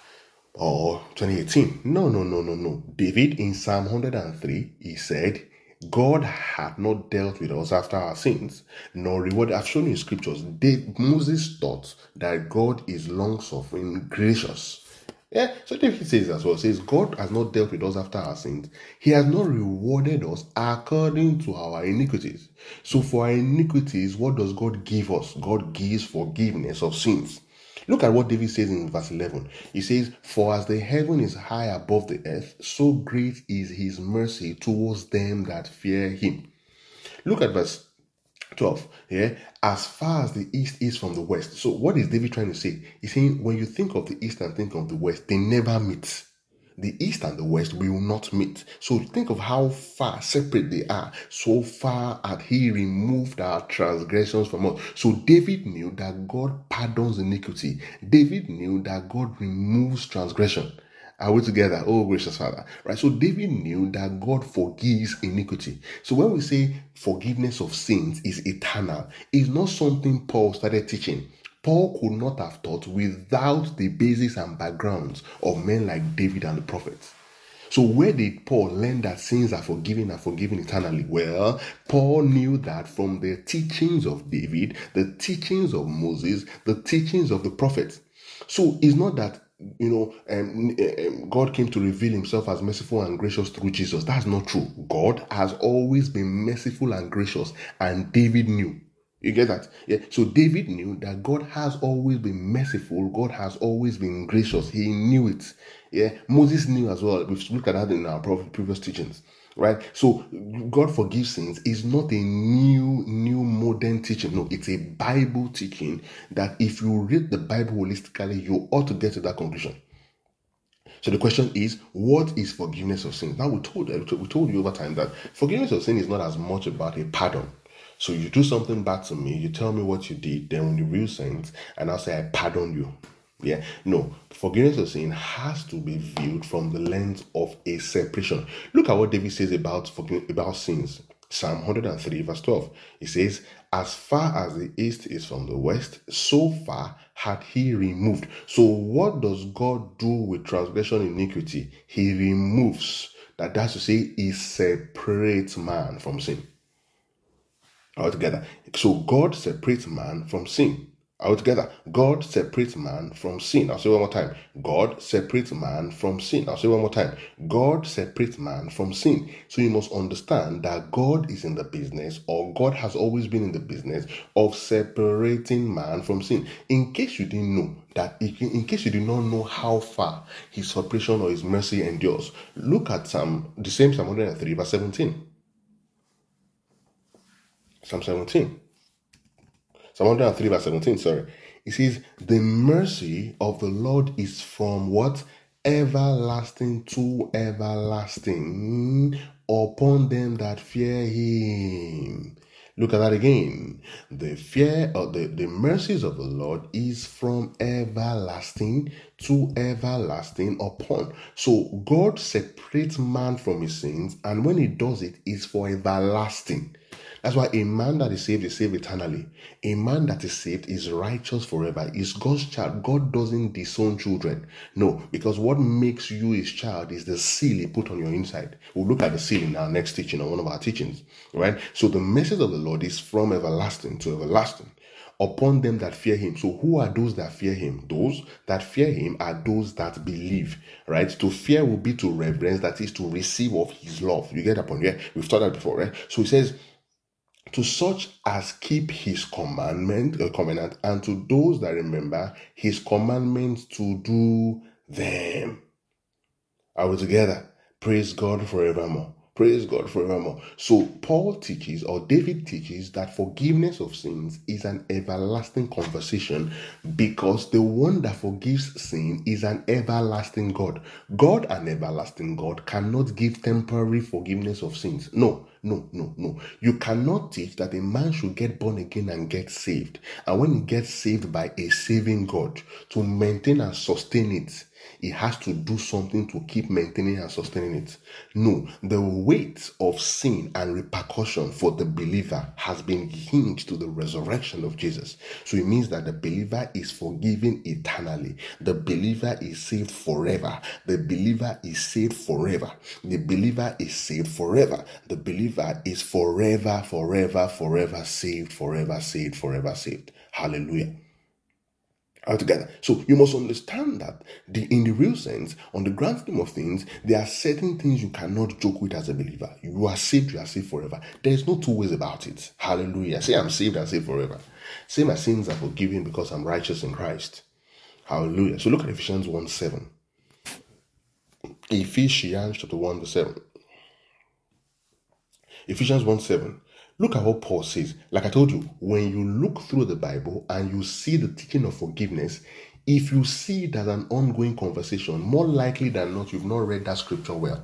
Or twenty eighteen. No, no, no, no, no. David in Psalm one hundred three, he said, God had not dealt with us after our sins, nor rewarded. I've shown you in scriptures. Dave, Moses thought that God is long suffering, gracious. Yeah, so David says as well, says, God has not dealt with us after our sins. He has not rewarded us according to our iniquities. So for our iniquities, what does God give us? God gives forgiveness of sins. Look at what David says in verse eleven. He says, for as the heaven is high above the earth, so great is his mercy towards them that fear him. Look at verse twelve. Yeah, as far as the east is from the west. So what is David trying to say? He's saying when you think of the east and think of the west, they never meet. The east and the west will not meet. So think of how far separate they are. So far had he removed our transgressions from us. So David knew that God pardons iniquity. David knew that God removes transgression. Are we together? Oh, gracious Father. Right. So David knew that God forgives iniquity. So when we say forgiveness of sins is eternal, it's not something Paul started teaching. Paul could not have taught without the basis and backgrounds of men like David and the prophets. So where did Paul learn that sins are forgiven and forgiven eternally? Well, Paul knew that from the teachings of David, the teachings of Moses, the teachings of the prophets. So it's not that, you know, um, um, God came to reveal himself as merciful and gracious through Jesus. That's not true. God has always been merciful and gracious, and David knew. You get that? Yeah. So David knew that God has always been merciful. God has always been gracious. He knew it. Yeah. Moses knew as well. We've looked at that in our previous teachings. Right? So God forgives sins is not a new, new modern teaching. No, it's a Bible teaching that if you read the Bible holistically, you ought to get to that conclusion. So the question is, what is forgiveness of sins? Now we told we told you over time that forgiveness of sin is not as much about a pardon. So you do something bad to me, you tell me what you did, then when you real sins, and I'll say I pardon you. Yeah, no, forgiveness of sin has to be viewed from the lens of a separation. Look at what David says about about sins. Psalm one hundred three, verse twelve. He says, as far as the east is from the west, so far had he removed. So what does God do with transgression iniquity? He removes. That that's to say, he separates man from sin. Altogether. So God separates man from sin. Altogether. God separates man from sin. I'll say one more time. God separates man from sin. I'll say one more time. God separates man from sin. So you must understand that God is in the business, or God has always been in the business of separating man from sin. In case you didn't know that, in case you did not know how far his separation or his mercy endures, look at Psalm, the same Psalm one hundred three, verse seventeen. Psalm seventeen. Psalm one hundred three, verse seventeen, sorry. It says, the mercy of the Lord is from what? Everlasting to everlasting upon them that fear him. Look at that again. The fear or the, the mercies of the Lord is from everlasting to everlasting upon. So God separates man from his sins, and when he does it, it's for everlasting. That's why a man that is saved is saved eternally. A man that is saved is righteous forever. Is God's child. God doesn't disown children. No, because what makes you his child is the seal he put on your inside. We'll look at the seal in our next teaching, or one of our teachings. Right? So the message of the Lord is from everlasting to everlasting upon them that fear him. So who are those that fear him? Those that fear him are those that believe, right? To fear will be to reverence, that is to receive of his love. You get that point? Yeah, we've taught that before, right? So he says, to such as keep his commandment, uh, covenant, and to those that remember his commandments to do them. Are we together? Praise God forevermore. Praise God forevermore. So Paul teaches, or David teaches, that forgiveness of sins is an everlasting conversation, because the one that forgives sin is an everlasting God. God, an everlasting God, cannot give temporary forgiveness of sins. No, no, no, no. You cannot teach that a man should get born again and get saved, and when he gets saved by a saving God, to maintain and sustain it, he has to do something to keep maintaining and sustaining it. No, the weight of sin and repercussion for the believer has been hinged to the resurrection of Jesus. So it means that the believer is forgiven eternally. The believer is saved forever. The believer is saved forever. The believer is saved forever. The believer is forever, forever, forever saved, forever saved, forever saved. Hallelujah. Altogether. So you must understand that the in the real sense, on the grand scheme of things, there are certain things you cannot joke with as a believer. You are saved, you are saved forever. There is no two ways about it. Hallelujah. Say I'm saved, I'm saved forever. Say my sins are forgiven because I'm righteous in Christ. Hallelujah. So look at Ephesians one seven. Ephesians chapter one verse seven. Ephesians one seven. Look at what Paul says. Like I told you, when you look through the Bible and you see the teaching of forgiveness, if you see it as an ongoing conversation, more likely than not, you've not read that scripture well.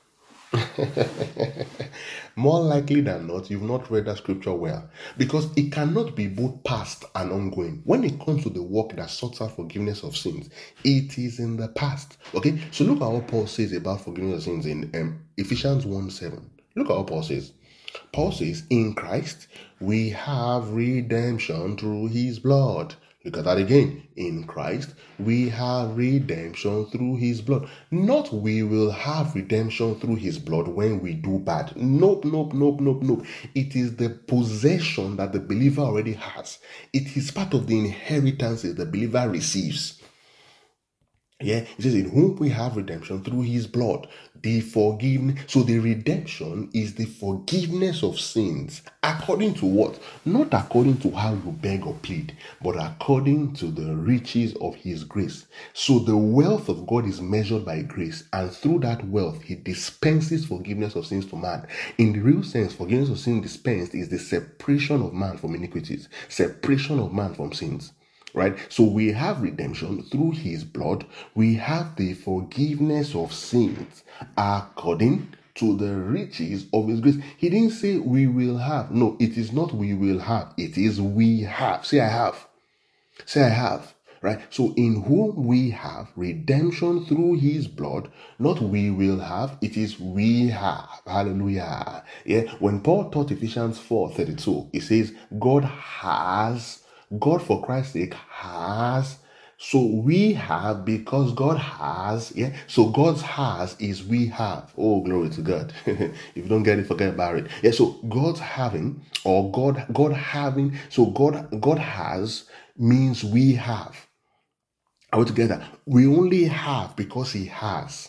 More likely than not, you've not read that scripture well. Because it cannot be both past and ongoing. When it comes to the work that sorts out forgiveness of sins, it is in the past. Okay? So look at what Paul says about forgiveness of sins in um, Ephesians one seven. Look at what Paul says. Paul says, in Christ, we have redemption through his blood. Look at that again. In Christ, we have redemption through his blood. Not we will have redemption through his blood when we do bad. Nope, nope, nope, nope, nope. It is the possession that the believer already has. It is part of the inheritances the believer receives. Yeah, it says, in whom we have redemption through his blood, the forgiveness. So the redemption is the forgiveness of sins. According to what? Not according to how you beg or plead, but according to the riches of his grace. So the wealth of God is measured by grace, and through that wealth, he dispenses forgiveness of sins to man. In the real sense, forgiveness of sin dispensed is the separation of man from iniquities, separation of man from sins. Right? So we have redemption through his blood. We have the forgiveness of sins according to the riches of his grace. He didn't say we will have. No, it is not we will have. It is we have. Say I have. Say I have. Right? So in whom we have redemption through his blood, not we will have, it is we have. Hallelujah. Yeah. When Paul taught Ephesians four thirty-two, he says, God has God, for Christ's sake, has. So we have because God has. Yeah. So God's has is we have. Oh, glory to God. If you don't get it, forget about it. Yeah. So God's having, or God, God having. So God, God has means we have. Are we together? We only have because he has.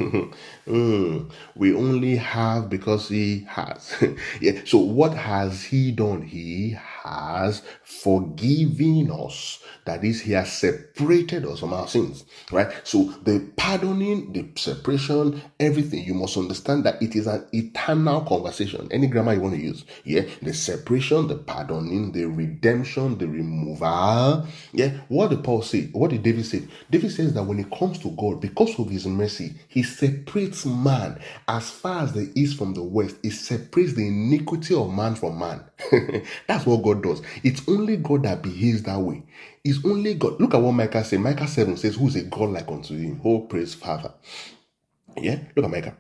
mm, we only have because he has. Yeah. So what has he done? He has forgiven us. That is, he has separated us from our sins. Right? So the pardoning, the separation, everything, you must understand that it is an eternal conversation. Any grammar you want to use. Yeah. The separation, the pardoning, the redemption, the removal. Yeah. What did Paul say? What did David say? David says that when it comes to God, because of his mercy, he separates man as far as the east from the west. He separates the iniquity of man from man. That's what God does. It's only God that behaves that way. It's only God. Look at what Micah said. Micah seven says, who is a God like unto him? Oh, praise Father. Yeah, look at Micah.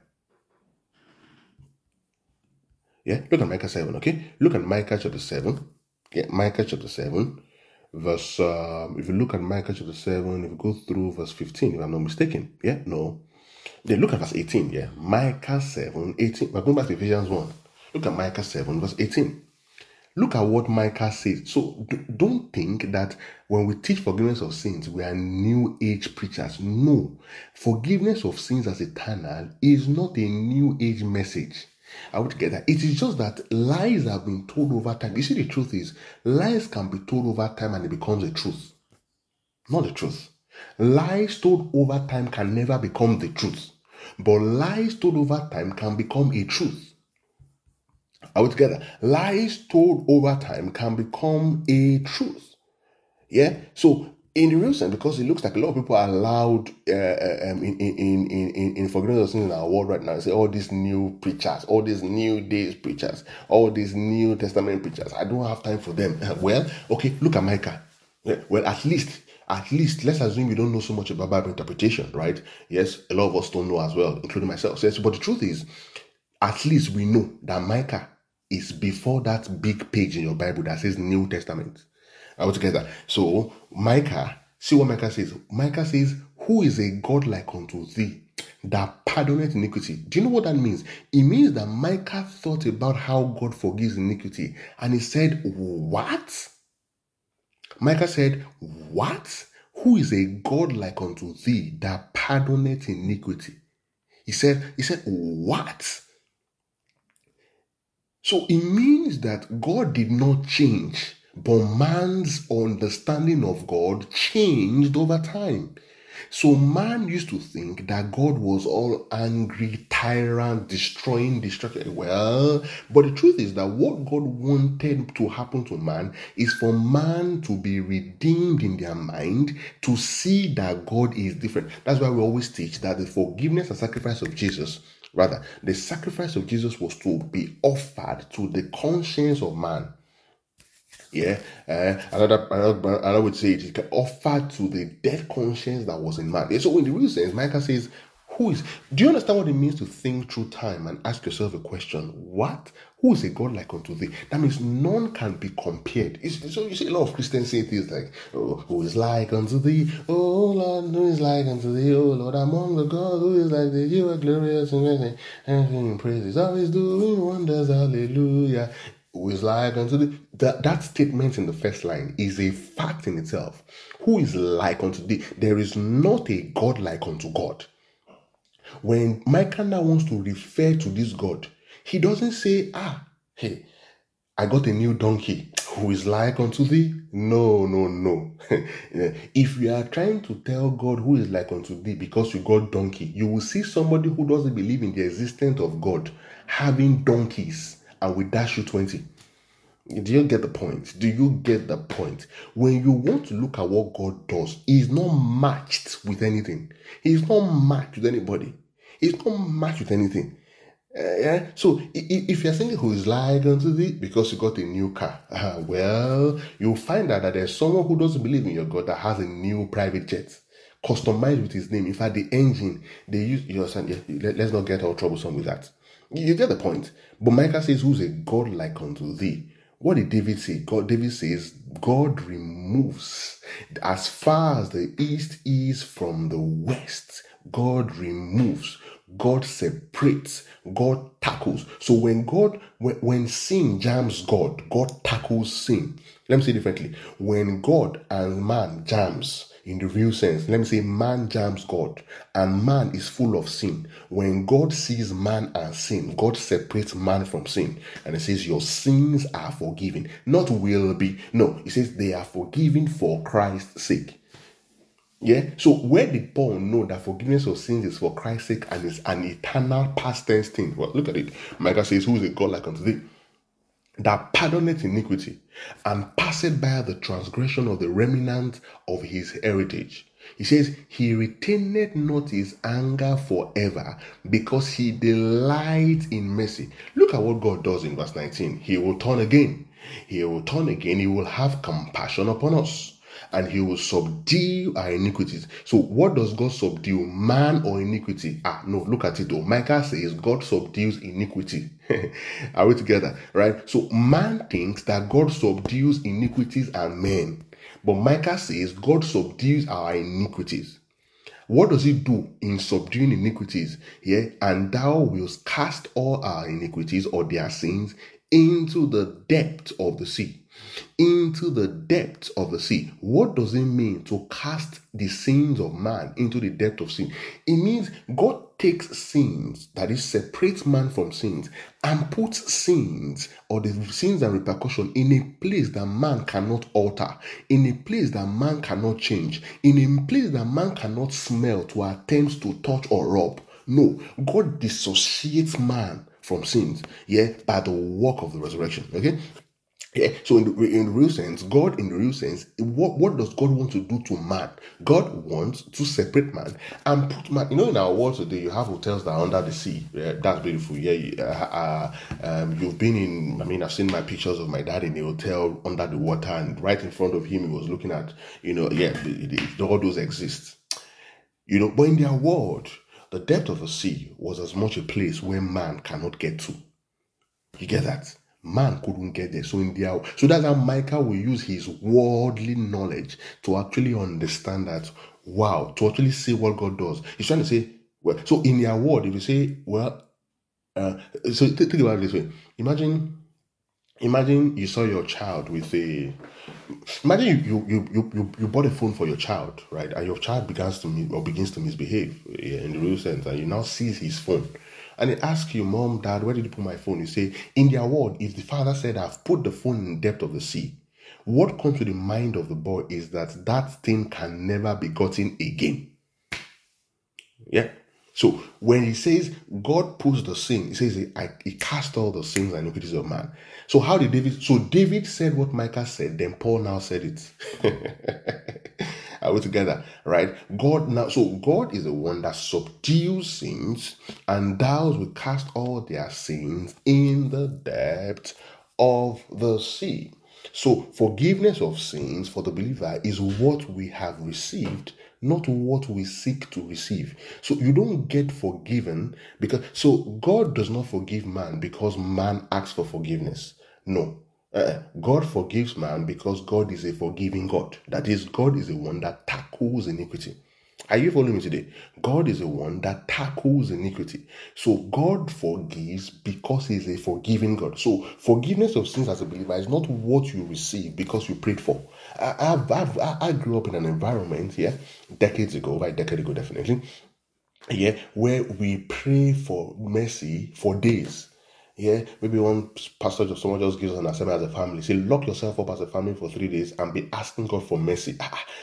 Yeah, look at Micah seven, okay? Look at Micah chapter seven. Yeah, Micah chapter seven. Verse, um, if you look at Micah chapter seven, if you go through verse fifteen, if I'm not mistaken, yeah, no. Then look at verse eighteen, yeah. Micah seven, eighteen. We're going back to Ephesians one. Look at Micah seven, verse eighteen. Look at what Micah says. So don't think that when we teach forgiveness of sins, we are new age preachers. No. Forgiveness of sins as eternal is not a new age message. I would get that. It is just that lies have been told over time. You see, the truth is, lies can be told over time and it becomes a truth. Not the truth. Lies told over time can never become the truth. But lies told over time can become a truth. Are we together? Lies told over time can become a truth. Yeah? So, in the real sense, because it looks like a lot of people are allowed uh, um, in, in, in, in, in forgiveness of sins in our world right now. Say all these new preachers, all these new days preachers, all these New Testament preachers. I don't have time for them. Well, okay, look at Micah. Well, at least, at least, let's assume you don't know so much about Bible interpretation, right? Yes, a lot of us don't know as well, including myself. Yes, but the truth is, at least we know that Micah is before that big page in your Bible that says New Testament. Are we together? So, Micah, see what Micah says. Micah says, who is a God like unto thee, that pardoneth iniquity? Do you know what that means? It means that Micah thought about how God forgives iniquity. And he said, what? Micah said, what? who is a God like unto thee that pardoneth iniquity? He said, he said, what? So it means that God did not change, but man's understanding of God changed over time. So man used to think that God was all angry, tyrant, destroying, destructing. Well, but the truth is that what God wanted to happen to man is for man to be redeemed in their mind, to see that God is different. That's why we always teach that the forgiveness and sacrifice of Jesus, rather, the sacrifice of Jesus was to be offered to the conscience of man. Yeah, uh, another, another, another would say it is offered to the dead conscience that was in man. Yeah, so in the real sense, Micah says, who is, do you understand what it means to think through time and ask yourself a question? What? Who is a God like unto thee? That means none can be compared. It's, so you see a lot of Christians say things like, oh, who is like unto thee? Oh Lord, who is like unto thee? Oh Lord, among the gods, who is like thee? You are glorious and amazing, and praises, always doing wonders, hallelujah. Who is like unto thee? That, that statement in the first line is a fact in itself. Who is like unto thee? There is not a God like unto God. When Micah now wants to refer to this God, he doesn't say, ah, hey, I got a new donkey. Who is like unto thee? No, no, no. If you are trying to tell God who is like unto thee because you got donkey, you will see somebody who doesn't believe in the existence of God having donkeys and will dash you twenty. Do you get the point? Do you get the point? When you want to look at what God does, He's not matched with anything. He's not matched with anybody. He's not matched with anything. Uh, yeah. So if you're saying who is like unto thee because you got a new car, uh, well, you'll find out that there's someone who doesn't believe in your God that has a new private jet, customized with his name. In fact, the engine they use, you understand? Yeah, let's not get all troublesome with that. You get the point. But Micah says, who's a God like unto thee? What did David say? God, David says, God removes as far as the east is from the west. God removes. God separates. God tackles. So when God, when, when sin jams God, God tackles sin. Let me say it differently. When God and man jams, in the real sense, let me say man jams God and man is full of sin. When God sees man and sin, God separates man from sin and it says your sins are forgiven. Not will be. No, it says they are forgiven for Christ's sake. Yeah. So where did Paul know that forgiveness of sins is for Christ's sake and is an eternal past tense thing? Well, look at it. Micah says, who is a God like unto thee? That pardoneth iniquity, and passeth by the transgression of the remnant of his heritage. He says, he retaineth not his anger forever, because he delights in mercy. Look at what God does in verse nineteen. He will turn again. He will turn again. He will have compassion upon us, and he will subdue our iniquities. So what does God subdue? Man or iniquity? Ah, no, look at it though. Micah says God subdues iniquity. Are we together? Right? So man thinks that God subdues iniquities and men. But Micah says God subdues our iniquities. What does he do in subduing iniquities? Yeah, and thou wilt cast all our iniquities or their sins into the depth of the sea. Into the depth of the sea. What does it mean to cast the sins of man into the depth of sin? It means God takes sins, that is, separates man from sins, and puts sins or the sins and repercussion in a place that man cannot alter, in a place that man cannot change, in a place that man cannot smell to attempt to touch or rub. No, God dissociates man from sins, yeah, by the work of the resurrection. Okay. Yeah, so in the, in the real sense, God in the real sense, what, what does God want to do to man? God wants to separate man and put man, you know, in our world today, you have hotels that are under the sea. Yeah, that's beautiful. Yeah, uh, um, you've been in, I mean, I've seen my pictures of my dad in a hotel under the water and right in front of him, he was looking at, you know, yeah, all those exist. You know, but in their world, the depth of the sea was as much a place where man cannot get to. You get that? Man couldn't get there. So in their, so that's how Micah will use his worldly knowledge to actually understand that, wow, to actually see what God does. He's trying to say, well, so in their world, if you say, well, uh, so think about it this way. Imagine, imagine you saw your child with a, Imagine you, you, you, you, you bought a phone for your child, right? And your child begins to mis- or begins to misbehave, yeah, in the real sense, and you now seize his phone. And they ask you, Mom, Dad, where did you put my phone? You say, in their word, if the father said, I've put the phone in the depth of the sea, what comes to the mind of the boy is that that thing can never be gotten again. Yeah. So when he says God puts the sin, he says he, I, he cast all the sins and iniquities of man. So how did David? So David said what Micah said. Then Paul now said it. Are we together? Right? God now. So God is the one that subdues sins, and thou will cast all their sins in the depth of the sea. So forgiveness of sins for the believer is what we have received, not what we seek to receive. So you don't get forgiven because so God does not forgive man because man asks for forgiveness. No. Uh, God forgives man because God is a forgiving God. That is, God is the one that tackles iniquity. Are you following me today? God is the one that tackles iniquity. So God forgives because He is a forgiving God. So forgiveness of sins as a believer is not what you receive because you prayed for. I, I've, I've, I grew up in an environment, yeah, decades ago, by a decade ago, definitely, yeah, where we pray for mercy for days. Yeah, maybe one pastor or someone just gives us an assignment as a family. Say, lock yourself up as a family for three days and be asking God for mercy.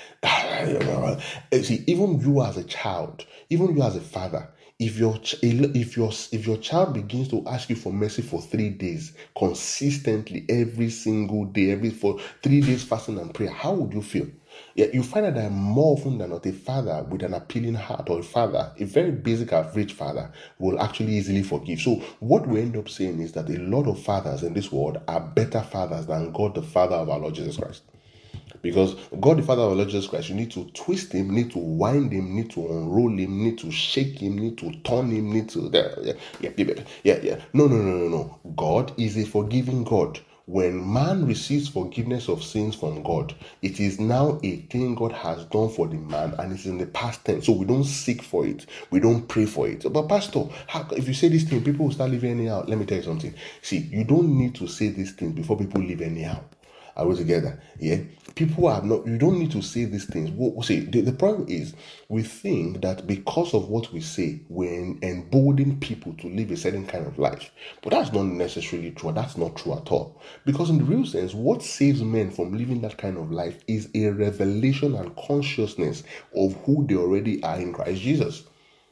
See, even you as a child, even you as a father, if your if your if your child begins to ask you for mercy for three days consistently, every single day, every for three days fasting and prayer, how would you feel? Yeah, you find out that more often than not, a father with an appealing heart or a father, a very basic average father, will actually easily forgive. So what we end up saying is that a lot of fathers in this world are better fathers than God the Father of our Lord Jesus Christ. Because God the Father of our Lord Jesus Christ, you need to twist him, need to wind him, need to unroll him, need to shake him, need to turn him, need to yeah, yeah, yeah, yeah, yeah. No, no, no, no, no. God is a forgiving God. When man receives forgiveness of sins from God, it is now a thing God has done for the man, and it's in the past tense. So we don't seek for it, we don't pray for it. But pastor, how, if you say this thing, people will start living anyhow. Let me tell you something. See, you don't need to say this thing before people live anyhow. Are we together? Yeah. People are not, you don't need to say these things. What, see, the, the problem is we think that because of what we say, we're emboldening people to live a certain kind of life. But that's not necessarily true. That's not true at all. Because in the real sense, what saves men from living that kind of life is a revelation and consciousness of who they already are in Christ Jesus.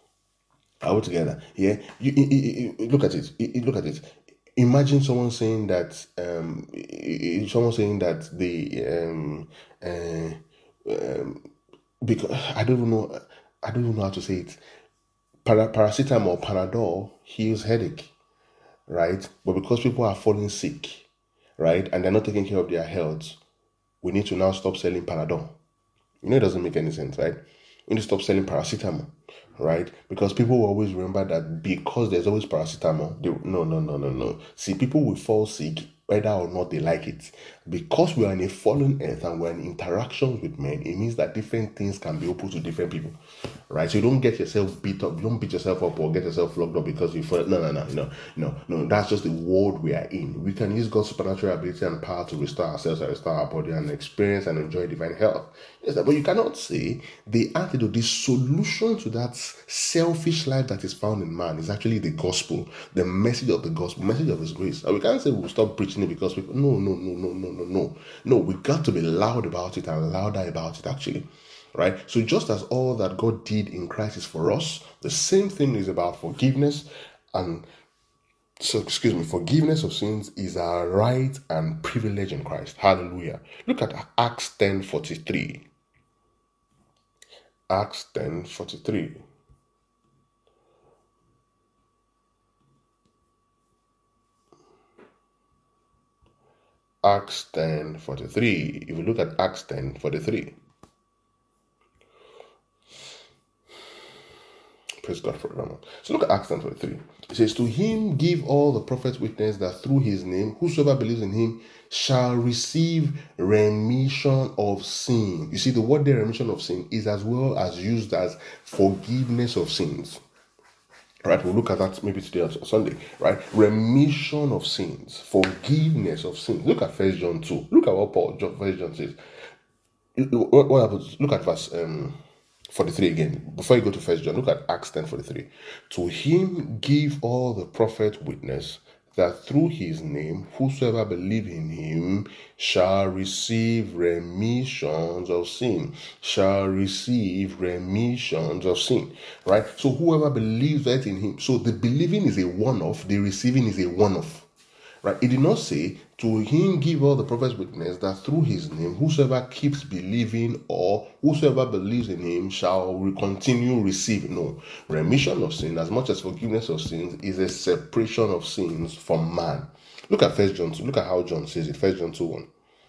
Are we together? Yeah. You, you, you, look at it. You, look at it. Imagine someone saying that. Um, someone saying that the um, uh, um, because I don't even know. I don't even know how to say it. Para, paracetamol, Panadol heals headache, right? But because people are falling sick, right, and they're not taking care of their health, we need to now stop selling Panadol. You know, it doesn't make any sense, right? We need to stop selling paracetamol, right? Because people will always remember that because there's always paracetamol. They, no, no, no, no, no. See, people will fall sick whether or not they like it. Because we are in a fallen earth and we're in interactions with men, it means that different things can be open to different people, right? So you don't get yourself beat up, you don't beat yourself up or get yourself flogged up because you fall. No, no, no, no, no, no. That's just the world we are in. We can use God's supernatural ability and power to restore ourselves and restore our body and experience and enjoy divine health. Yes, but you cannot say the antidote, the solution to that selfish life that is found in man is actually the gospel, the message of the gospel, message of His grace. And we can't say we'll stop preaching it because people. No, no, no, no, no, no, no, no. We got to be loud about it and louder about it. Actually, right? So just as all that God did in Christ is for us, the same thing is about forgiveness and. So, excuse me, forgiveness of sins is our right and privilege in Christ. Hallelujah. Look at Acts ten forty-three. Acts ten forty-three. Acts ten forty-three. If you look at Acts ten forty-three. Praise God for that. So look at Acts ten forty-three. It says, to him give all the prophets witness that through his name, whosoever believes in him shall receive remission of sin. You see, the word there, remission of sin, is as well as used as forgiveness of sins. Right, we'll look at that maybe today or Sunday. Right, remission of sins, forgiveness of sins. Look at First John two. Look at what Paul First John says. What, what happens? Look at verse um, forty-three again. Before you go to First John, look at Acts ten forty-three. To him give all the prophet witness that through his name whosoever believe in him shall receive remissions of sin. Shall receive remissions of sin. Right? So whoever believes that in him. So the believing is a one-off, the receiving is a one-off. Right? It did not say, to him give all the prophets witness that through his name whosoever keeps believing or whosoever believes in him shall continue receiving. No. Remission of sin, as much as forgiveness of sins, is a separation of sins from man. Look at First John two. Look at how John says it. First John two one.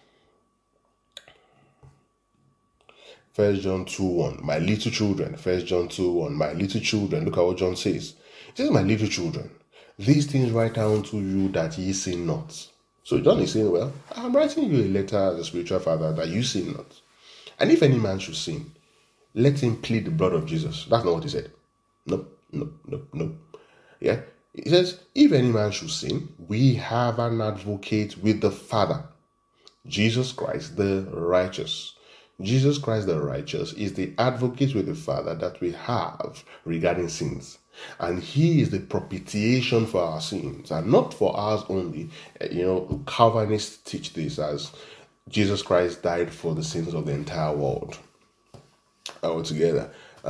First John two one. My little children. First John two one. My little children. Look at what John says. It says, my little children, these things write down to you that ye sin not. So John is saying, well, I'm writing you a letter as a spiritual father that you sin not. And if any man should sin, let him plead the blood of Jesus. That's not what he said. No, no, no, no. Yeah. It says, if any man should sin, we have an advocate with the Father, Jesus Christ the righteous. Jesus Christ the righteous is the advocate with the Father that we have regarding sins. And he is the propitiation for our sins, and not for ours only. You know, Calvinists teach this as Jesus Christ died for the sins of the entire world altogether.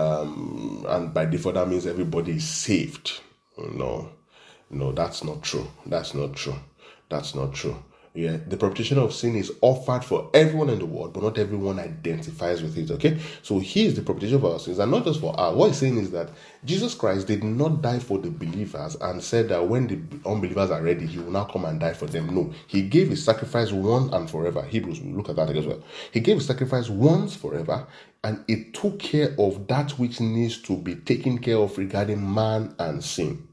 Um, and by default, that means everybody is saved. No, no, that's not true. That's not true. That's not true. Yeah, the propitiation of sin is offered for everyone in the world, but not everyone identifies with it. Okay, so he is the propitiation for our sins, and not just for us. What he's saying is that Jesus Christ did not die for the believers and said that when the unbelievers are ready, he will now come and die for them. No, he gave his sacrifice once and forever. Hebrews, we'll look at that as well. He gave his sacrifice once forever, and it took care of that which needs to be taken care of regarding man and sin.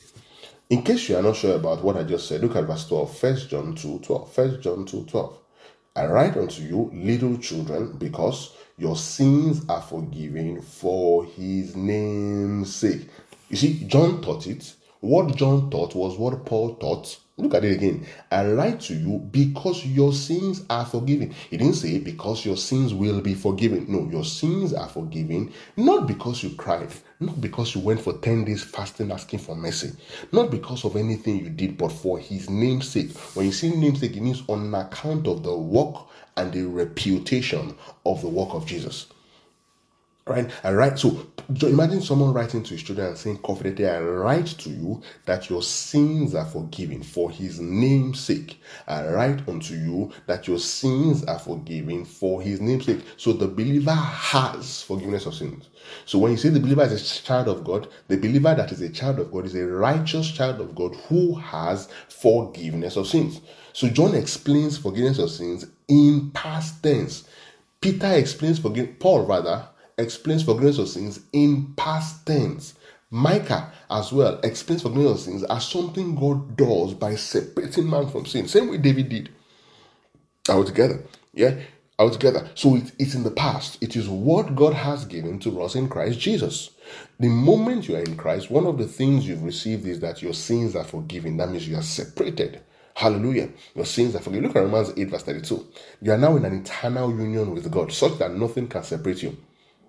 In case you are not sure about what I just said, look at verse twelve. First John two twelve. First John two twelve. I write unto you, little children, because your sins are forgiven for his name's sake. You see, John taught it. What John taught was what Paul taught. Look at it again. I write to you because your sins are forgiven. He didn't say because your sins will be forgiven. No, your sins are forgiven, not because you cried, not because you went for ten days fasting asking for mercy, not because of anything you did, but for his name's sake. When you say namesake, it means on account of the work and the reputation of the work of Jesus. Right? I write, so imagine someone writing to his children and saying confidently, I write to you that your sins are forgiven for his name's sake. I write unto you that your sins are forgiven for his name's sake. So the believer has forgiveness of sins. So when you say the believer is a child of God, the believer that is a child of God is a righteous child of God who has forgiveness of sins. So John explains forgiveness of sins in past tense. Peter explains forgiveness, Paul rather, explains forgiveness of sins in past tense. Micah as well explains forgiveness of sins as something God does by separating man from sin. Same way David did. Altogether. Yeah? Altogether. So it, it's in the past. It is what God has given to us in Christ Jesus. The moment you are in Christ, one of the things you've received is that your sins are forgiven. That means you are separated. Hallelujah. Your sins are forgiven. Look at Romans eight verse thirty-two. You are now in an eternal union with God, such that nothing can separate you.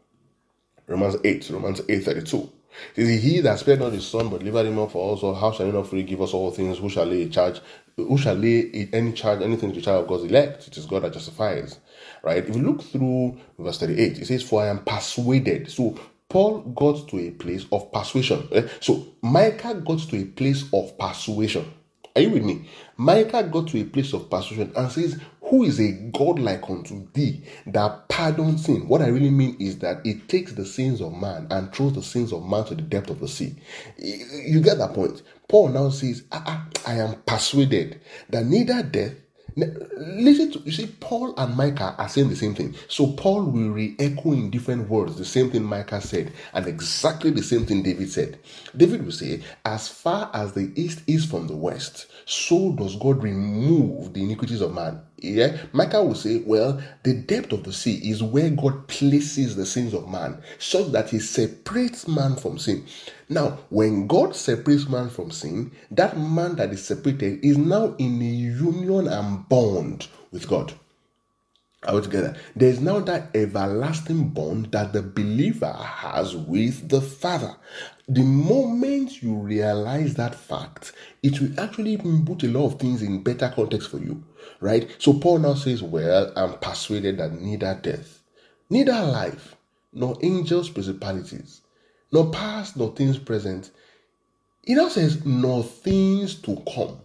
Romans eight, Romans eight thirty-two. It says, he that spared not his son, but delivered him up for us, so how shall he not freely give us all things? Who shall lay a charge? Who shall lay any charge, anything to the child of God's elect? It is God that justifies. Right? If you look through verse thirty-eight, it says, for I am persuaded. So Paul got to a place of persuasion. Right? So Micah got to a place of persuasion. Are you with me? Micah got to a place of persuasion and says, who is a God like unto thee that pardons sin? What I really mean is that it takes the sins of man and throws the sins of man to the depth of the sea. You get that point? Paul now says, ah, ah, I am persuaded that neither death, listen to, you see, Paul and Micah are saying the same thing. So Paul will re-echo in different words the same thing Micah said and exactly the same thing David said. David will say, as far as the east is from the west, so does God remove the iniquities of man. Yeah, Michael will say, well, the depth of the sea is where God places the sins of man, such that he separates man from sin. Now, when God separates man from sin, that man that is separated is now in a union and bond with God. Altogether, there is now that everlasting bond that the believer has with the Father. The moment you realize that fact, it will actually put a lot of things in better context for you, right? So Paul now says, well, I'm persuaded that neither death, neither life, nor angels, principalities, nor past, nor things present. He now says, nor things to come,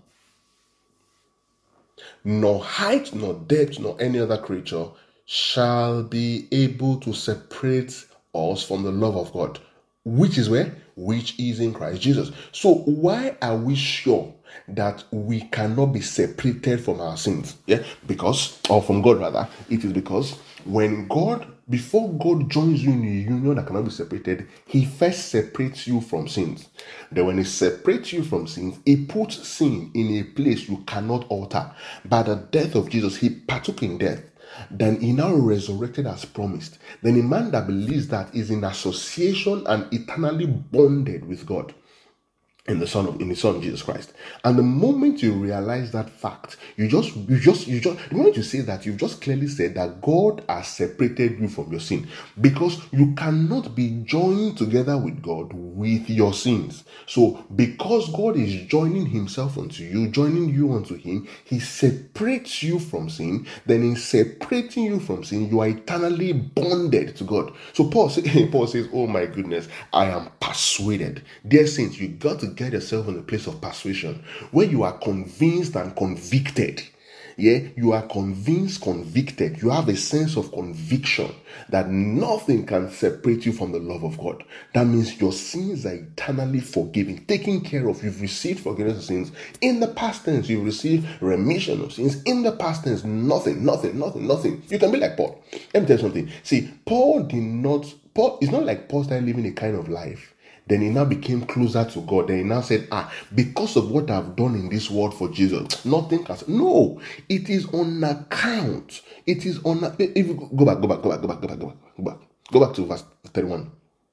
nor height, nor depth, nor any other creature shall be able to separate us from the love of God, which is where? Which is in Christ Jesus. So why are we sure that we cannot be separated from our sins? Yeah, because, or from God rather, it is because when God, before God joins you in a union that cannot be separated, he first separates you from sins. Then when he separates you from sins, he puts sin in a place you cannot alter. By the death of Jesus, he partook in death. Then he now resurrected as promised. Then a man that believes that is in association and eternally bonded with God in the Son of in the Son Jesus Christ. And the moment you realize that fact, you just you just you just the moment you say that, you've just clearly said that God has separated you from your sin, because you cannot be joined together with God with your sins. So because God is joining himself unto you, joining you unto him, he separates you from sin. Then in separating you from sin, you are eternally bonded to God. So Paul, say, Paul says, oh my goodness, I am persuaded. Dear saints, you got to get yourself in a place of persuasion where you are convinced and convicted. Yeah, you are convinced, convicted. You have a sense of conviction that nothing can separate you from the love of God. That means your sins are eternally forgiven, taken care of. You've received forgiveness of sins in the past tense. You've received remission of sins in the past tense. Nothing, nothing, nothing, nothing. You can be like Paul. Let me tell you something. See, Paul did not, Paul, it's not like Paul started living a kind of life. Then he now became closer to God. Then he now said, ah, because of what I've done in this world for Jesus, nothing can. No, it is on account. It is on. If you go back, go back, go back, go back, go back, go back, go back, go back to verse thirty-one.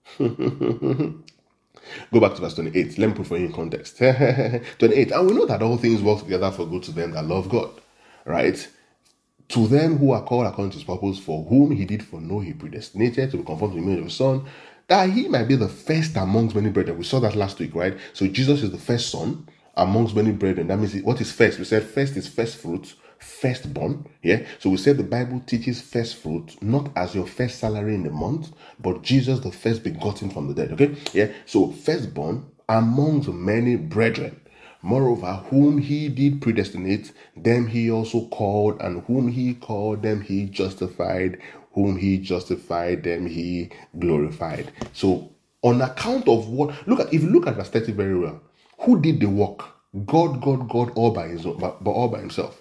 Go back to verse twenty-eight. Let me put for you in context. twenty-eight. And we know that all things work together for good to them that love God, right? To them who are called according to his purpose, for whom he did foreknow, he predestinated to be conformed to the image of his Son, that he might be the first amongst many brethren. We saw that last week, right? So Jesus is the first son amongst many brethren. That means what is first? We said first is first fruit, firstborn. Yeah. So we said the Bible teaches first fruit not as your first salary in the month, but Jesus the first begotten from the dead. Okay. Yeah. So firstborn amongst many brethren. Moreover, whom he did predestinate, them he also called, and whom he called, them he justified, whom he justified, them he glorified. So, on account of what, look at, if you look at verse thirty very well, who did the work? God, God, God, all by his own, but all by himself.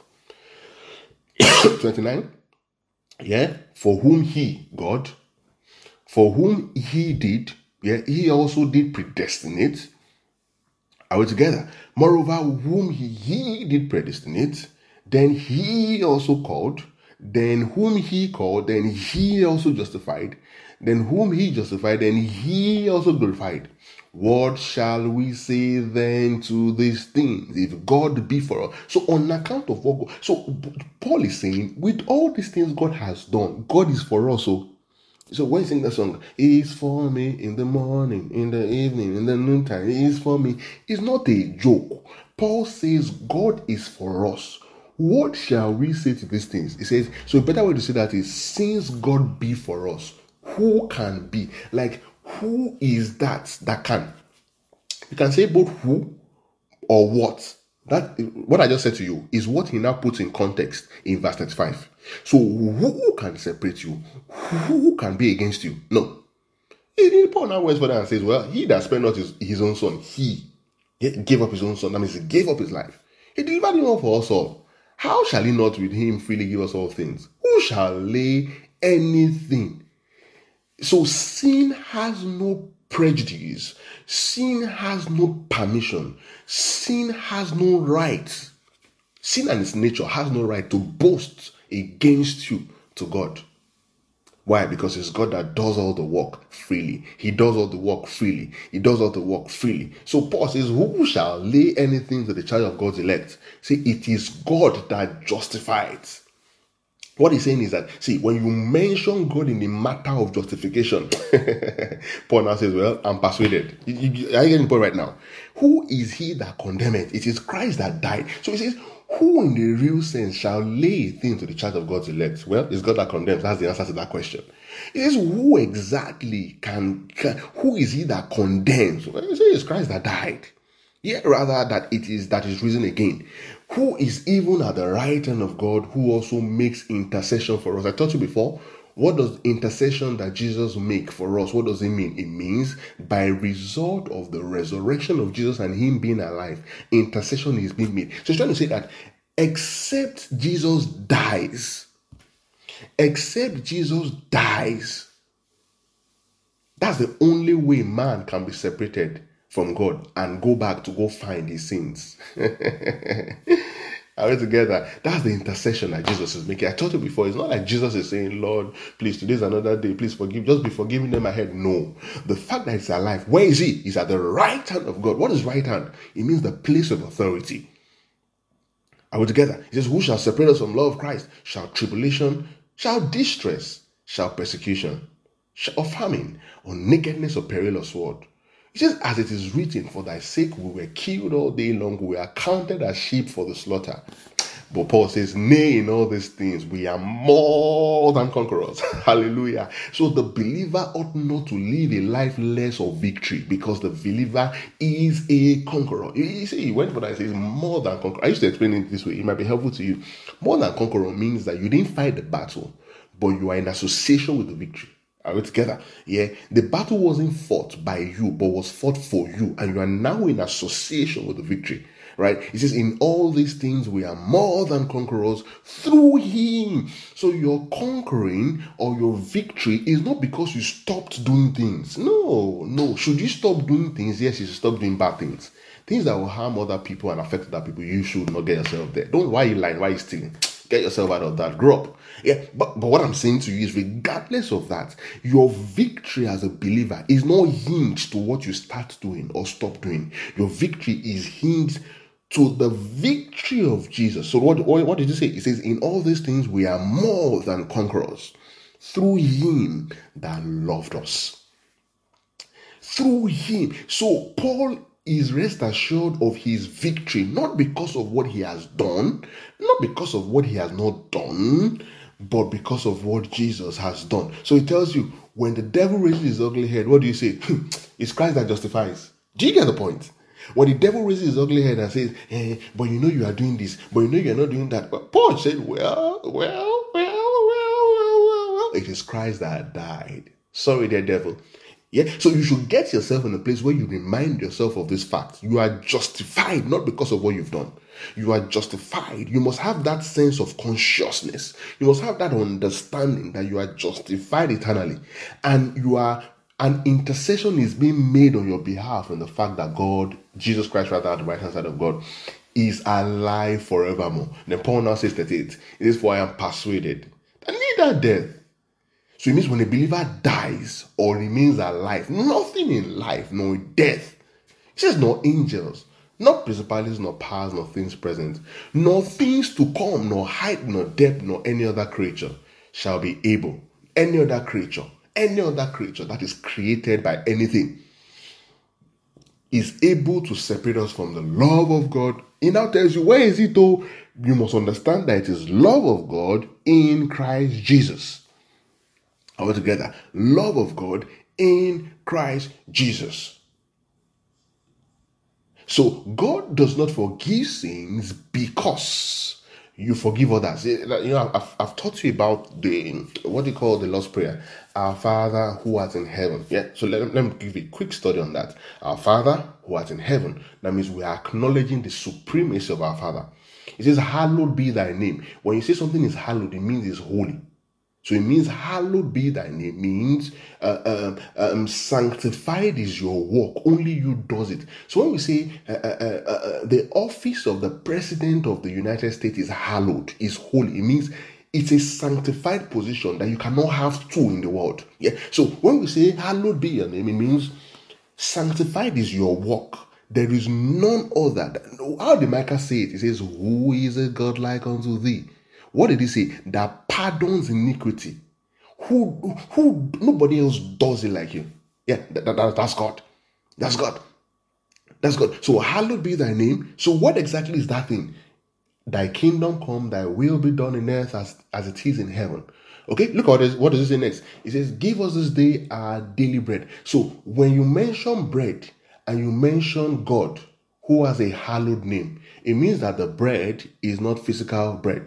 twenty-nine, yeah, for whom he, God, for whom he did, yeah, he also did predestinate. Are we together? Moreover, whom he, he did predestinate, then he also called, then whom he called, then he also justified, then whom he justified, then he also glorified. What shall we say then to these things? If God be for us. So on account of what God, so Paul is saying, with all these things God has done, God is for us. So So when you sing that song, "He's for me in the morning, in the evening, in the noontime, He's for me," it's not a joke. Paul says God is for us. What shall we say to these things? He says, so a better way to say that is, since God be for us, who can be? Like, who is that that can? You can say both who or what. That what I just said to you is what he now puts in context in verse thirty-five. So who can separate you? Who can be against you? No. Paul now went further and says, well, he that spared not his, his own son, he gave up his own son. That means he gave up his life. He delivered him up for us all. How shall he not with him freely give us all things? Who shall lay anything? So sin has no prejudice. Sin has no permission. Sin has no right. Sin and its nature has no right to boast against you to God. Why? Because it's God that does all the work freely. He does all the work freely. He does all the work freely. So Paul says, who shall lay anything to the charge of God's elect? See, it is God that justifies. What he's saying is that, see, when you mention God in the matter of justification, Paul now says, well, I'm persuaded. You, you, are you getting the point right now? Who is he that condemneth? It is Christ that died. So he says, who in the real sense shall lay a thing to the charge of God's elect? Well, it's God that condemns. That's the answer to that question. It says, who exactly can, can who is he that condemns? Well, he says it's Christ that died. Yeah, rather that it is that is risen again. Who is even at the right hand of God, who also makes intercession for us. I told you before, what does intercession that Jesus make for us, what does it mean? It means by result of the resurrection of Jesus and him being alive, intercession is being made. So he's trying to say that except Jesus dies, except Jesus dies, that's the only way man can be separated from God and go back to go find his sins. Are we together? That's the intercession that Jesus is making. I told you before, it's not like Jesus is saying, Lord, please, today's another day, please forgive, just be forgiving them ahead. No. The fact that he's alive, where is he? He's at the right hand of God. What is right hand? It means the place of authority. Are we together? He says, who shall separate us from love of Christ? Shall tribulation, shall distress, shall persecution, shall famine, or nakedness, or peril, or sword? He says, as it is written, for thy sake we were killed all day long, we are counted as sheep for the slaughter. But Paul says, nay, in all these things, we are more than conquerors. Hallelujah. So the believer ought not to live a life less of victory, because the believer is a conqueror. You see, when I say more than conqueror, I used to explain it this way. It might be helpful to you. More than conqueror means that you didn't fight the battle, but you are in association with the victory. Are we together? Yeah. The battle wasn't fought by you, but was fought for you. And you are now in association with the victory. Right? It says, in all these things we are more than conquerors through him. So your conquering or your victory is not because you stopped doing things. No, no. Should you stop doing things? Yes, you should stop doing bad things. Things that will harm other people and affect other people. You should not get yourself there. Don't, why are you lying? Why are you stealing? Get yourself out of that. Grow up. Yeah, but, but what I'm saying to you is, regardless of that, your victory as a believer is not hinged to what you start doing or stop doing. Your victory is hinged to the victory of Jesus. So what, what, what did he say? He says, in all these things we are more than conquerors through him that loved us. Through him. So Paul is rest assured of his victory, not because of what he has done, not because of what he has not done, but because of what Jesus has done. So he tells you, when the devil raises his ugly head, what do you say? It's Christ that justifies. Do you get the point? When the devil raises his ugly head and says, hey, but you know you are doing this, but you know you're not doing that. But Paul said, well, well, well, well, well, well, well. It is Christ that died. Sorry, dear devil. Yeah, so you should get yourself in a place where you remind yourself of this fact. You are justified, not because of what you've done. You are justified. You must have that sense of consciousness. You must have that understanding that you are justified eternally. And you are, an intercession is being made on your behalf, in the fact that God, Jesus Christ, rather at the right hand side of God, is alive forevermore. Then Paul now says thirty-eight, it is for I am persuaded that neither death. So it means when a believer dies or remains alive, nothing in life, nor death. It says nor angels, not principalities, nor powers, nor things present, nor things to come, nor height, nor depth, nor any other creature shall be able. Any other creature, any other creature that is created by anything is able to separate us from the love of God. He now tells you, where is it though? You must understand that it is love of God in Christ Jesus. All together, love of God in Christ Jesus. So God does not forgive sins because you forgive others. You know, I've, I've taught you about the, what do you call the Lord's Prayer? Our Father who art in heaven. Yeah, so let, let me give you a quick study on that. Our Father who art in heaven. That means we are acknowledging the supremacy of our Father. It says, hallowed be thy name. When you say something is hallowed, it means it's holy. So it means hallowed be thy name means uh, um, um, sanctified is your work. Only you does it. So when we say uh, uh, uh, uh, the office of the president of the United States is hallowed, is holy, it means it's a sanctified position that you cannot have two in the world. Yeah. So when we say hallowed be your name, it means sanctified is your work. There is none other. That, how did Micah say it? He says, "Who is a God like unto thee?" What did he say? That pardons iniquity. Who, who, nobody else does it like you. Yeah, that, that, that's God. That's God. That's God. So hallowed be thy name. So what exactly is that thing? Thy kingdom come, thy will be done in earth as, as it is in heaven. Okay, look at this. What does it say next? It says, give us this day our daily bread. So when you mention bread and you mention God, who has a hallowed name, it means that the bread is not physical bread.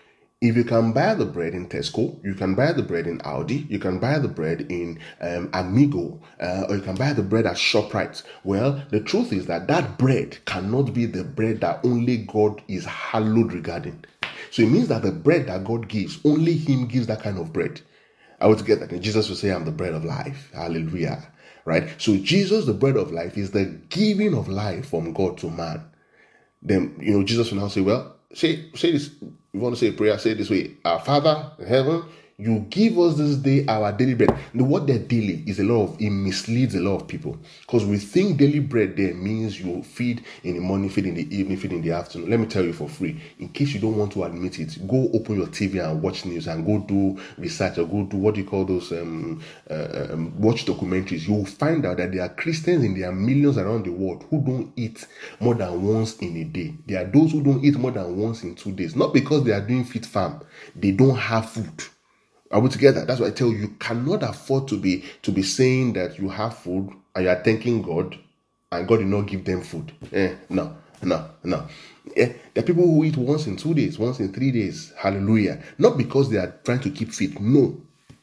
If you can buy the bread in Tesco, you can buy the bread in Aldi, you can buy the bread in um, Amigo, uh, or you can buy the bread at ShopRite. Well, the truth is that that bread cannot be the bread that only God is hallowed regarding. So it means that the bread that God gives, only Him gives that kind of bread. I would get that. And Jesus will say, I'm the bread of life. Hallelujah. Right? So Jesus, the bread of life, is the giving of life from God to man. Then, you know, Jesus will now say, well, say say this. You want to say a prayer, say it this way. Our Father in heaven, you give us this day our daily bread. The word there daily is a lot of, it misleads a lot of people. Because we think daily bread there means you feed in the morning, feed in the evening, feed in the afternoon. Let me tell you for free. In case you don't want to admit it, go open your T V and watch news and go do research or go do what do you call those, um, uh, um, watch documentaries. You will find out that there are Christians and there are millions around the world who don't eat more than once in a day. There are those who don't eat more than once in two days. Not because they are doing fit farm. They don't have food. Are we together? That's why I tell you, you cannot afford to be to be saying that you have food and you are thanking God and God did not give them food. Eh, no, no, no. Eh, there are people who eat once in two days, once in three days. Hallelujah. Not because they are trying to keep fit. No.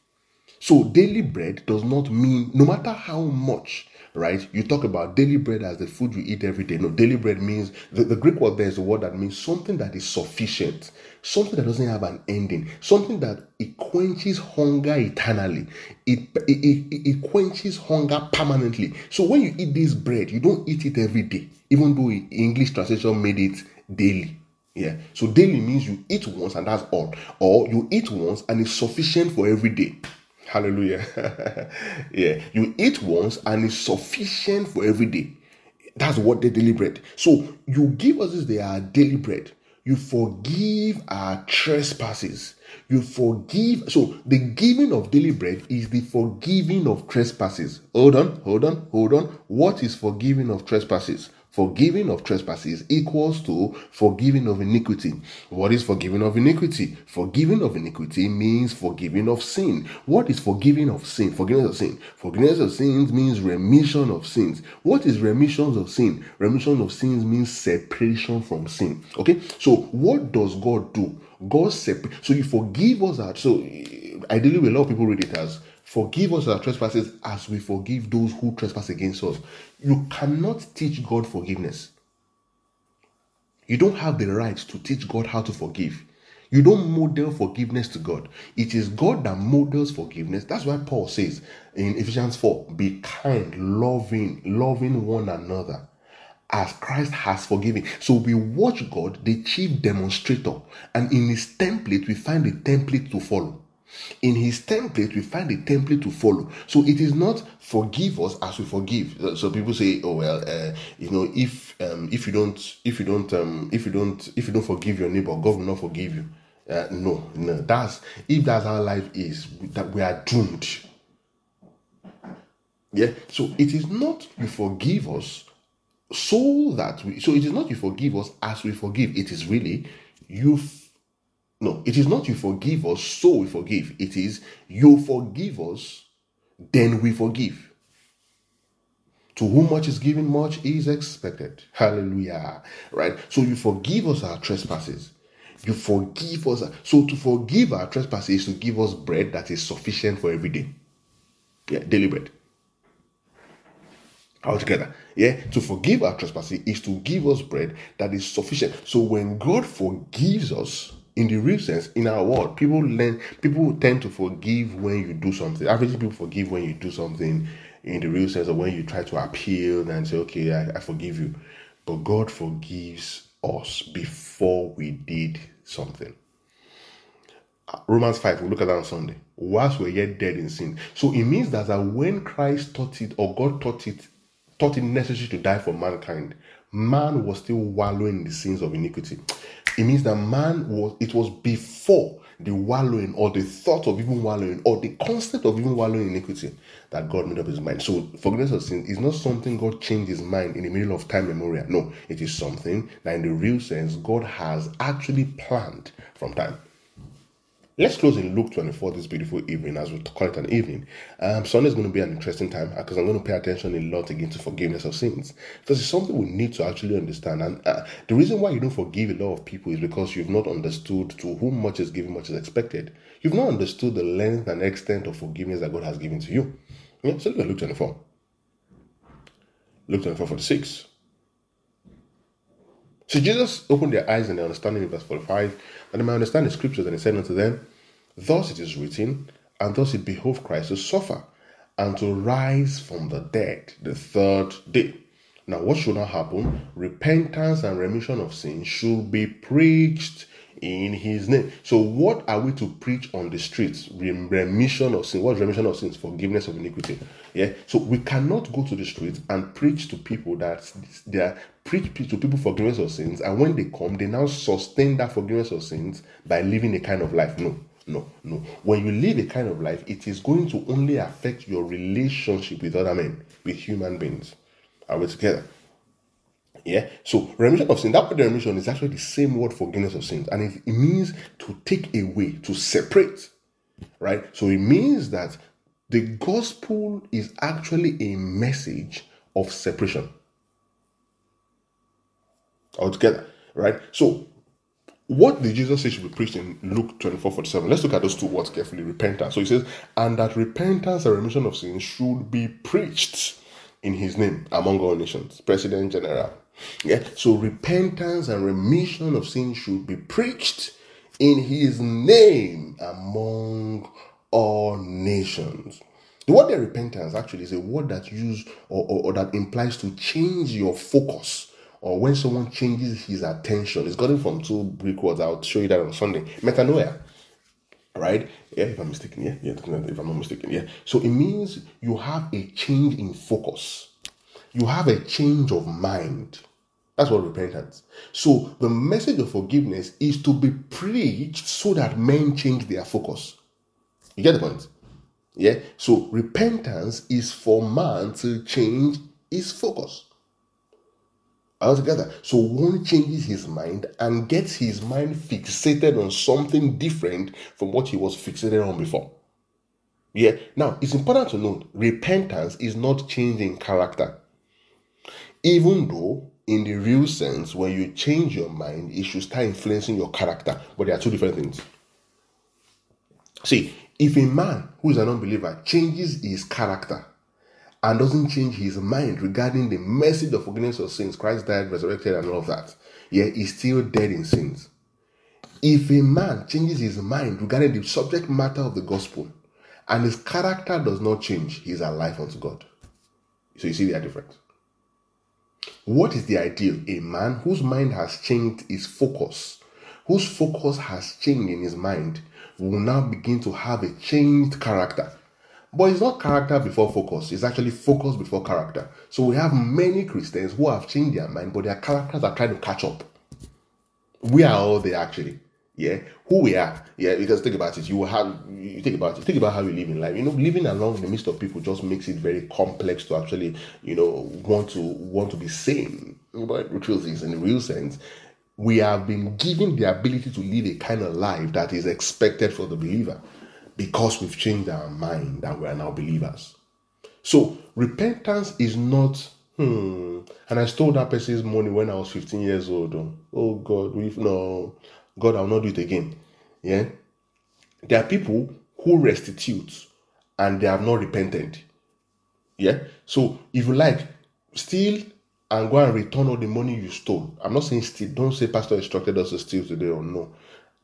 So daily bread does not mean, no matter how much, right? You talk about daily bread as the food you eat every day. No, daily bread means, the, the Greek word there is a word that means something that is sufficient, something that doesn't have an ending, something that it quenches hunger eternally. It, it, it, it quenches hunger permanently. So when you eat this bread, you don't eat it every day, even though English translation made it daily. Yeah. So daily means you eat once and that's all. Or you eat once and it's sufficient for every day. Hallelujah. Yeah. You eat once and it's sufficient for every day. That's what the daily bread. So you give us this day our daily bread. You forgive our trespasses. You forgive. So the giving of daily bread is the forgiving of trespasses. Hold on, hold on, hold on. What is forgiving of trespasses? Forgiving of trespasses equals to forgiving of iniquity. What is forgiving of iniquity? Forgiving of iniquity means forgiving of sin. What is forgiving of sin? Forgiveness of sin. Forgiveness of sins means remission of sins. What is remission of sin? Remission of sins means separation from sin. Okay, so what does God do? God separate. So you forgive us that. So ideally, a lot of people read it as forgive us our trespasses as we forgive those who trespass against us. You cannot teach God forgiveness. You don't have the right to teach God how to forgive. You don't model forgiveness to God. It is God that models forgiveness. That's why Paul says in Ephesians four, be kind, loving, loving one another as Christ has forgiven. So we watch God, the chief demonstrator, and in his template, we find a template to follow. In his template, we find a template to follow. So it is not forgive us as we forgive. So people say, "Oh well, uh, you know, if um, if you don't, if you don't, um, if you don't, if you don't forgive your neighbor, God will not forgive you." Uh, no, no. That's if that's how life is, that we are doomed. Yeah. So it is not you forgive us so that we. So it is not you forgive us as we forgive. It is really you. No, it is not you forgive us, so we forgive. It is you forgive us, then we forgive. To whom much is given, much is expected. Hallelujah. Right? So you forgive us our trespasses. You forgive us. So to forgive our trespasses is to give us bread that is sufficient for every day. Yeah, daily bread. All together. Yeah, to forgive our trespasses is to give us bread that is sufficient. So when God forgives us, in the real sense, in our world, people learn, people tend to forgive when you do something. Average people forgive when you do something in the real sense, or when you try to appeal and say, okay, I, I forgive you. But God forgives us before we did something. Romans five, we'll look at that on Sunday. Whilst we're yet dead in sin. So it means that, that when Christ taught it, or God taught it, thought it necessary to die for mankind, man was still wallowing in the sins of iniquity. It means that man was, it was before the wallowing, or the thought of even wallowing, or the concept of even wallowing in iniquity, that God made up his mind. So forgiveness of sin is not something God changed his mind in the middle of time memorial. No, it is something that in the real sense, God has actually planned from time. Let's close in Luke twenty-four this beautiful evening, as we call it an evening. Um, Sunday is going to be an interesting time because I'm going to pay attention a lot again to forgiveness of sins. Because it's something we need to actually understand. And uh, the reason why you don't forgive a lot of people is because you've not understood to whom much is given, much is expected. You've not understood the length and extent of forgiveness that God has given to you. Yeah, so look at Luke twenty-four. Luke twenty-four, forty-six. So Jesus opened their eyes and their understanding in verse forty-five, and they might understand the scriptures, and he said unto them, thus it is written, and thus it behoved Christ to suffer, and to rise from the dead the third day. Now what should not happen? Repentance and remission of sin should be preached in his name. So what are we to preach on the streets? Remission of sin. What is remission of sins? Forgiveness of iniquity. Yeah. So we cannot go to the streets and preach to people that they are preach to people forgiveness of sins, and when they come, they now sustain that forgiveness of sins by living a kind of life. No, no, no. When you live a kind of life, it is going to only affect your relationship with other men, with human beings. Are we together? Yeah. So remission of sin, that word remission is actually the same word forgiveness of sins, and it, it means to take away, to separate. Right? So it means that the gospel is actually a message of separation. Altogether, right? So what did Jesus say should be preached in Luke twenty-four forty-seven? Let's look at those two words carefully. Repentance. So he says, and that repentance and remission of sins should be preached in his name among all nations. President General. Yeah. So repentance and remission of sins should be preached in his name among all nations. The word there, repentance, actually is a word that used or, or, or that implies to change your focus, or when someone changes his attention. It's gotten from two Greek words. I'll show you that on Sunday. Metanoia, right? Yeah, if I'm mistaken, yeah, yeah, if I'm not mistaken, yeah. So it means you have a change in focus. You have a change of mind. That's what repentance. So the message of forgiveness is to be preached so that men change their focus. You get the point? Yeah. So repentance is for man to change his focus. Altogether. So one changes his mind and gets his mind fixated on something different from what he was fixated on before. Yeah. Now, it's important to note, repentance is not changing character. Even though, in the real sense, when you change your mind, it should start influencing your character. But there are two different things. See, if a man who is an unbeliever changes his character and doesn't change his mind regarding the message of forgiveness of sins, Christ died, resurrected, and all of that, yeah, he's still dead in sins. If a man changes his mind regarding the subject matter of the gospel and his character does not change, he is alive unto God. So you see they are different. What is the ideal? A man whose mind has changed his focus, whose focus has changed in his mind, will now begin to have a changed character. But it's not character before focus. It's actually focus before character. So we have many Christians who have changed their mind, but their characters are trying to catch up. We are all there actually. Yeah. Who we are. Yeah. Because think about it. You will have, you think about it. Think about how you live in life. You know, living along in the midst of people just makes it very complex to actually, you know, want to, want to be sane. But the truth is, in the real sense, we have been given the ability to live a kind of life that is expected for the believer, because we've changed our mind and we are now believers. So repentance is not, hmm, and I stole that person's money when I was fifteen years old. Oh God, we've no, God, I'll not do it again. Yeah. There are people who restitute and they have not repented. Yeah. So if you like, steal and go and return all the money you stole. I'm not saying steal. Don't say pastor instructed us to steal today or no.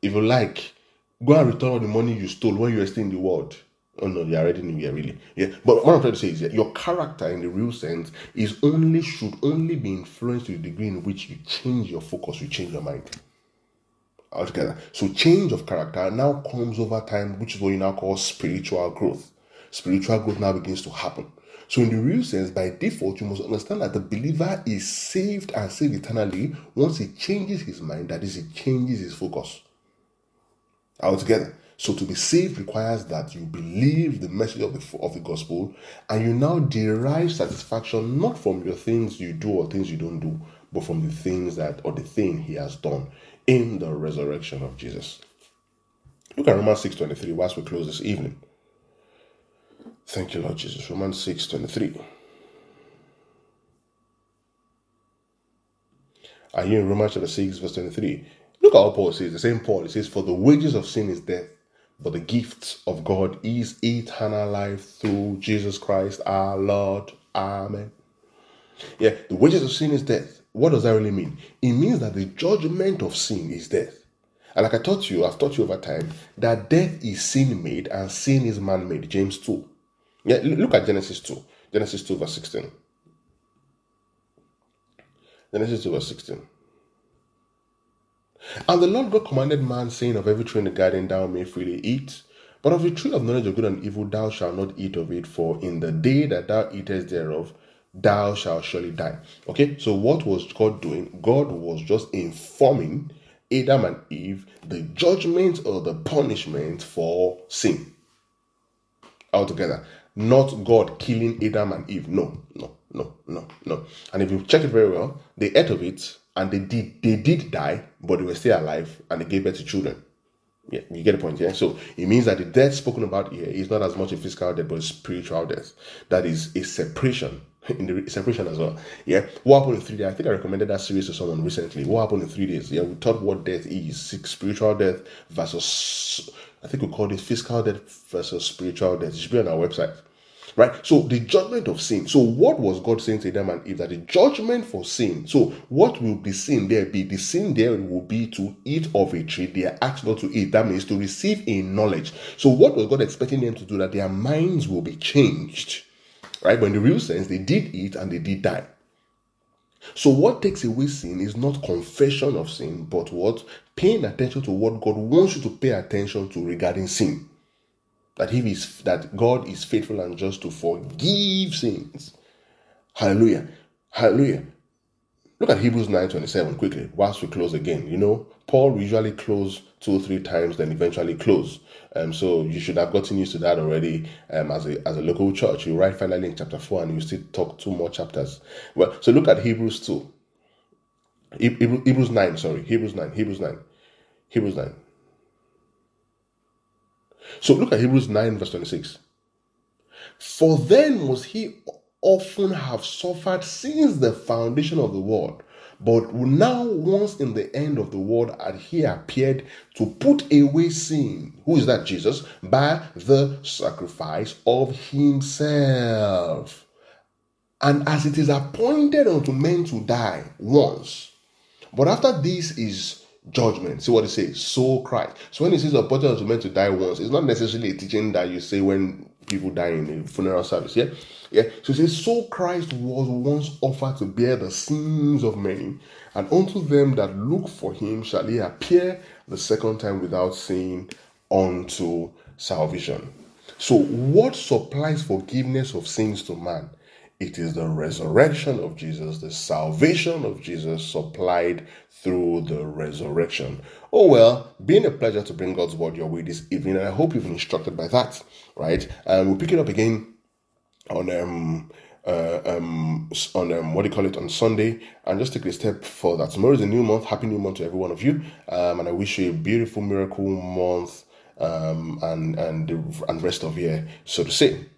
If you like, go and return all the money you stole when you were still in the world. Oh no, you already knew, yeah, really. Yeah. But what I'm trying to say is that your character in the real sense is only should only be influenced to the degree in which you change your focus, you change your mind. Altogether. So change of character now comes over time, which is what you now call spiritual growth. Spiritual growth now begins to happen. So in the real sense, by default, you must understand that the believer is saved and saved eternally once he changes his mind, that is, he changes his focus. Altogether. So to be saved requires that you believe the message of the, of the gospel, and you now derive satisfaction not from your things you do or things you don't do, but from the things that, or the thing he has done in the resurrection of Jesus. Look at Romans six twenty-three whilst we close this evening. Thank you, Lord Jesus. Romans six twenty-three. Are you in Romans chapter six, verse twenty-three? Look at what Paul says. The same Paul, it says, for the wages of sin is death, but the gift of God is eternal life through Jesus Christ our Lord. Amen. Yeah, the wages of sin is death. What does that really mean? It means that the judgment of sin is death. And like I taught you, I've taught you over time, that death is sin-made and sin is man-made. James two. Yeah, look at Genesis two. Genesis two, verse sixteen. Genesis two, verse sixteen. And the Lord God commanded man, saying, of every tree in the garden thou may freely eat, but of the tree of knowledge of good and evil thou shalt not eat of it, for in the day that thou eatest thereof, thou shalt surely die. Okay, so what was God doing? God was just informing Adam and Eve the judgment or the punishment for sin. Altogether. Not God killing Adam and Eve. No, no, no, no, no. And if you check it very well, they ate of it and they did they did die, but they were still alive and they gave birth to children. Yeah, you get the point, yeah? So it means that the death spoken about here is not as much a physical death, but a spiritual death. That is a separation, in the separation as well. Yeah. What happened in three days? I think I recommended that series to someone recently. What happened in three days? Yeah, we taught what death is. Spiritual death versus, I think we called it physical death versus spiritual death. It should be on our website. Right? So the judgment of sin. So what was God saying to Adam and Eve? That the judgment for sin. So what will the sin there be? The sin there will be to eat of a tree. They are asked not to eat. That means to receive a knowledge. So what was God expecting them to do? That their minds will be changed. Right? But in the real sense, they did eat and they did die. So what takes away sin is not confession of sin, but what? Paying attention to what God wants you to pay attention to regarding sin. That he is that God is faithful and just to forgive sins. Hallelujah. Hallelujah. Look at Hebrews nine twenty-seven quickly, whilst we close again. You know, Paul usually close two or three times, then eventually close. Um, so you should have gotten used to that already. Um, as a as a local church, you write finally in chapter four, and you still talk two more chapters. Well, so look at Hebrews two. Hebrews nine, sorry, Hebrews nine, Hebrews nine, Hebrews nine. So look at Hebrews nine, verse twenty-six. For then must he often have suffered since the foundation of the world, but now once in the end of the world had he appeared to put away sin. Who is that? Jesus. By the sacrifice of himself. And as it is appointed unto men to die once, but after this is judgment. See what it says. So Christ. So when it says appointed unto men to die once, it's not necessarily a teaching that you say when people die in a funeral service. Yeah. Yeah. So it says, so Christ was once offered to bear the sins of many, and unto them that look for him shall he appear the second time without sin unto salvation. So what supplies forgiveness of sins to man? It is the resurrection of Jesus, the salvation of Jesus supplied through the resurrection. Oh well, been a pleasure to bring God's word your way this evening, and I hope you've been instructed by that, right? And we'll pick it up again on um uh, um on um what do you call it on Sunday, and just take a step further. Tomorrow is a new month. Happy new month to every one of you, um, and I wish you a beautiful miracle month, um, and and the and rest of year, so to say.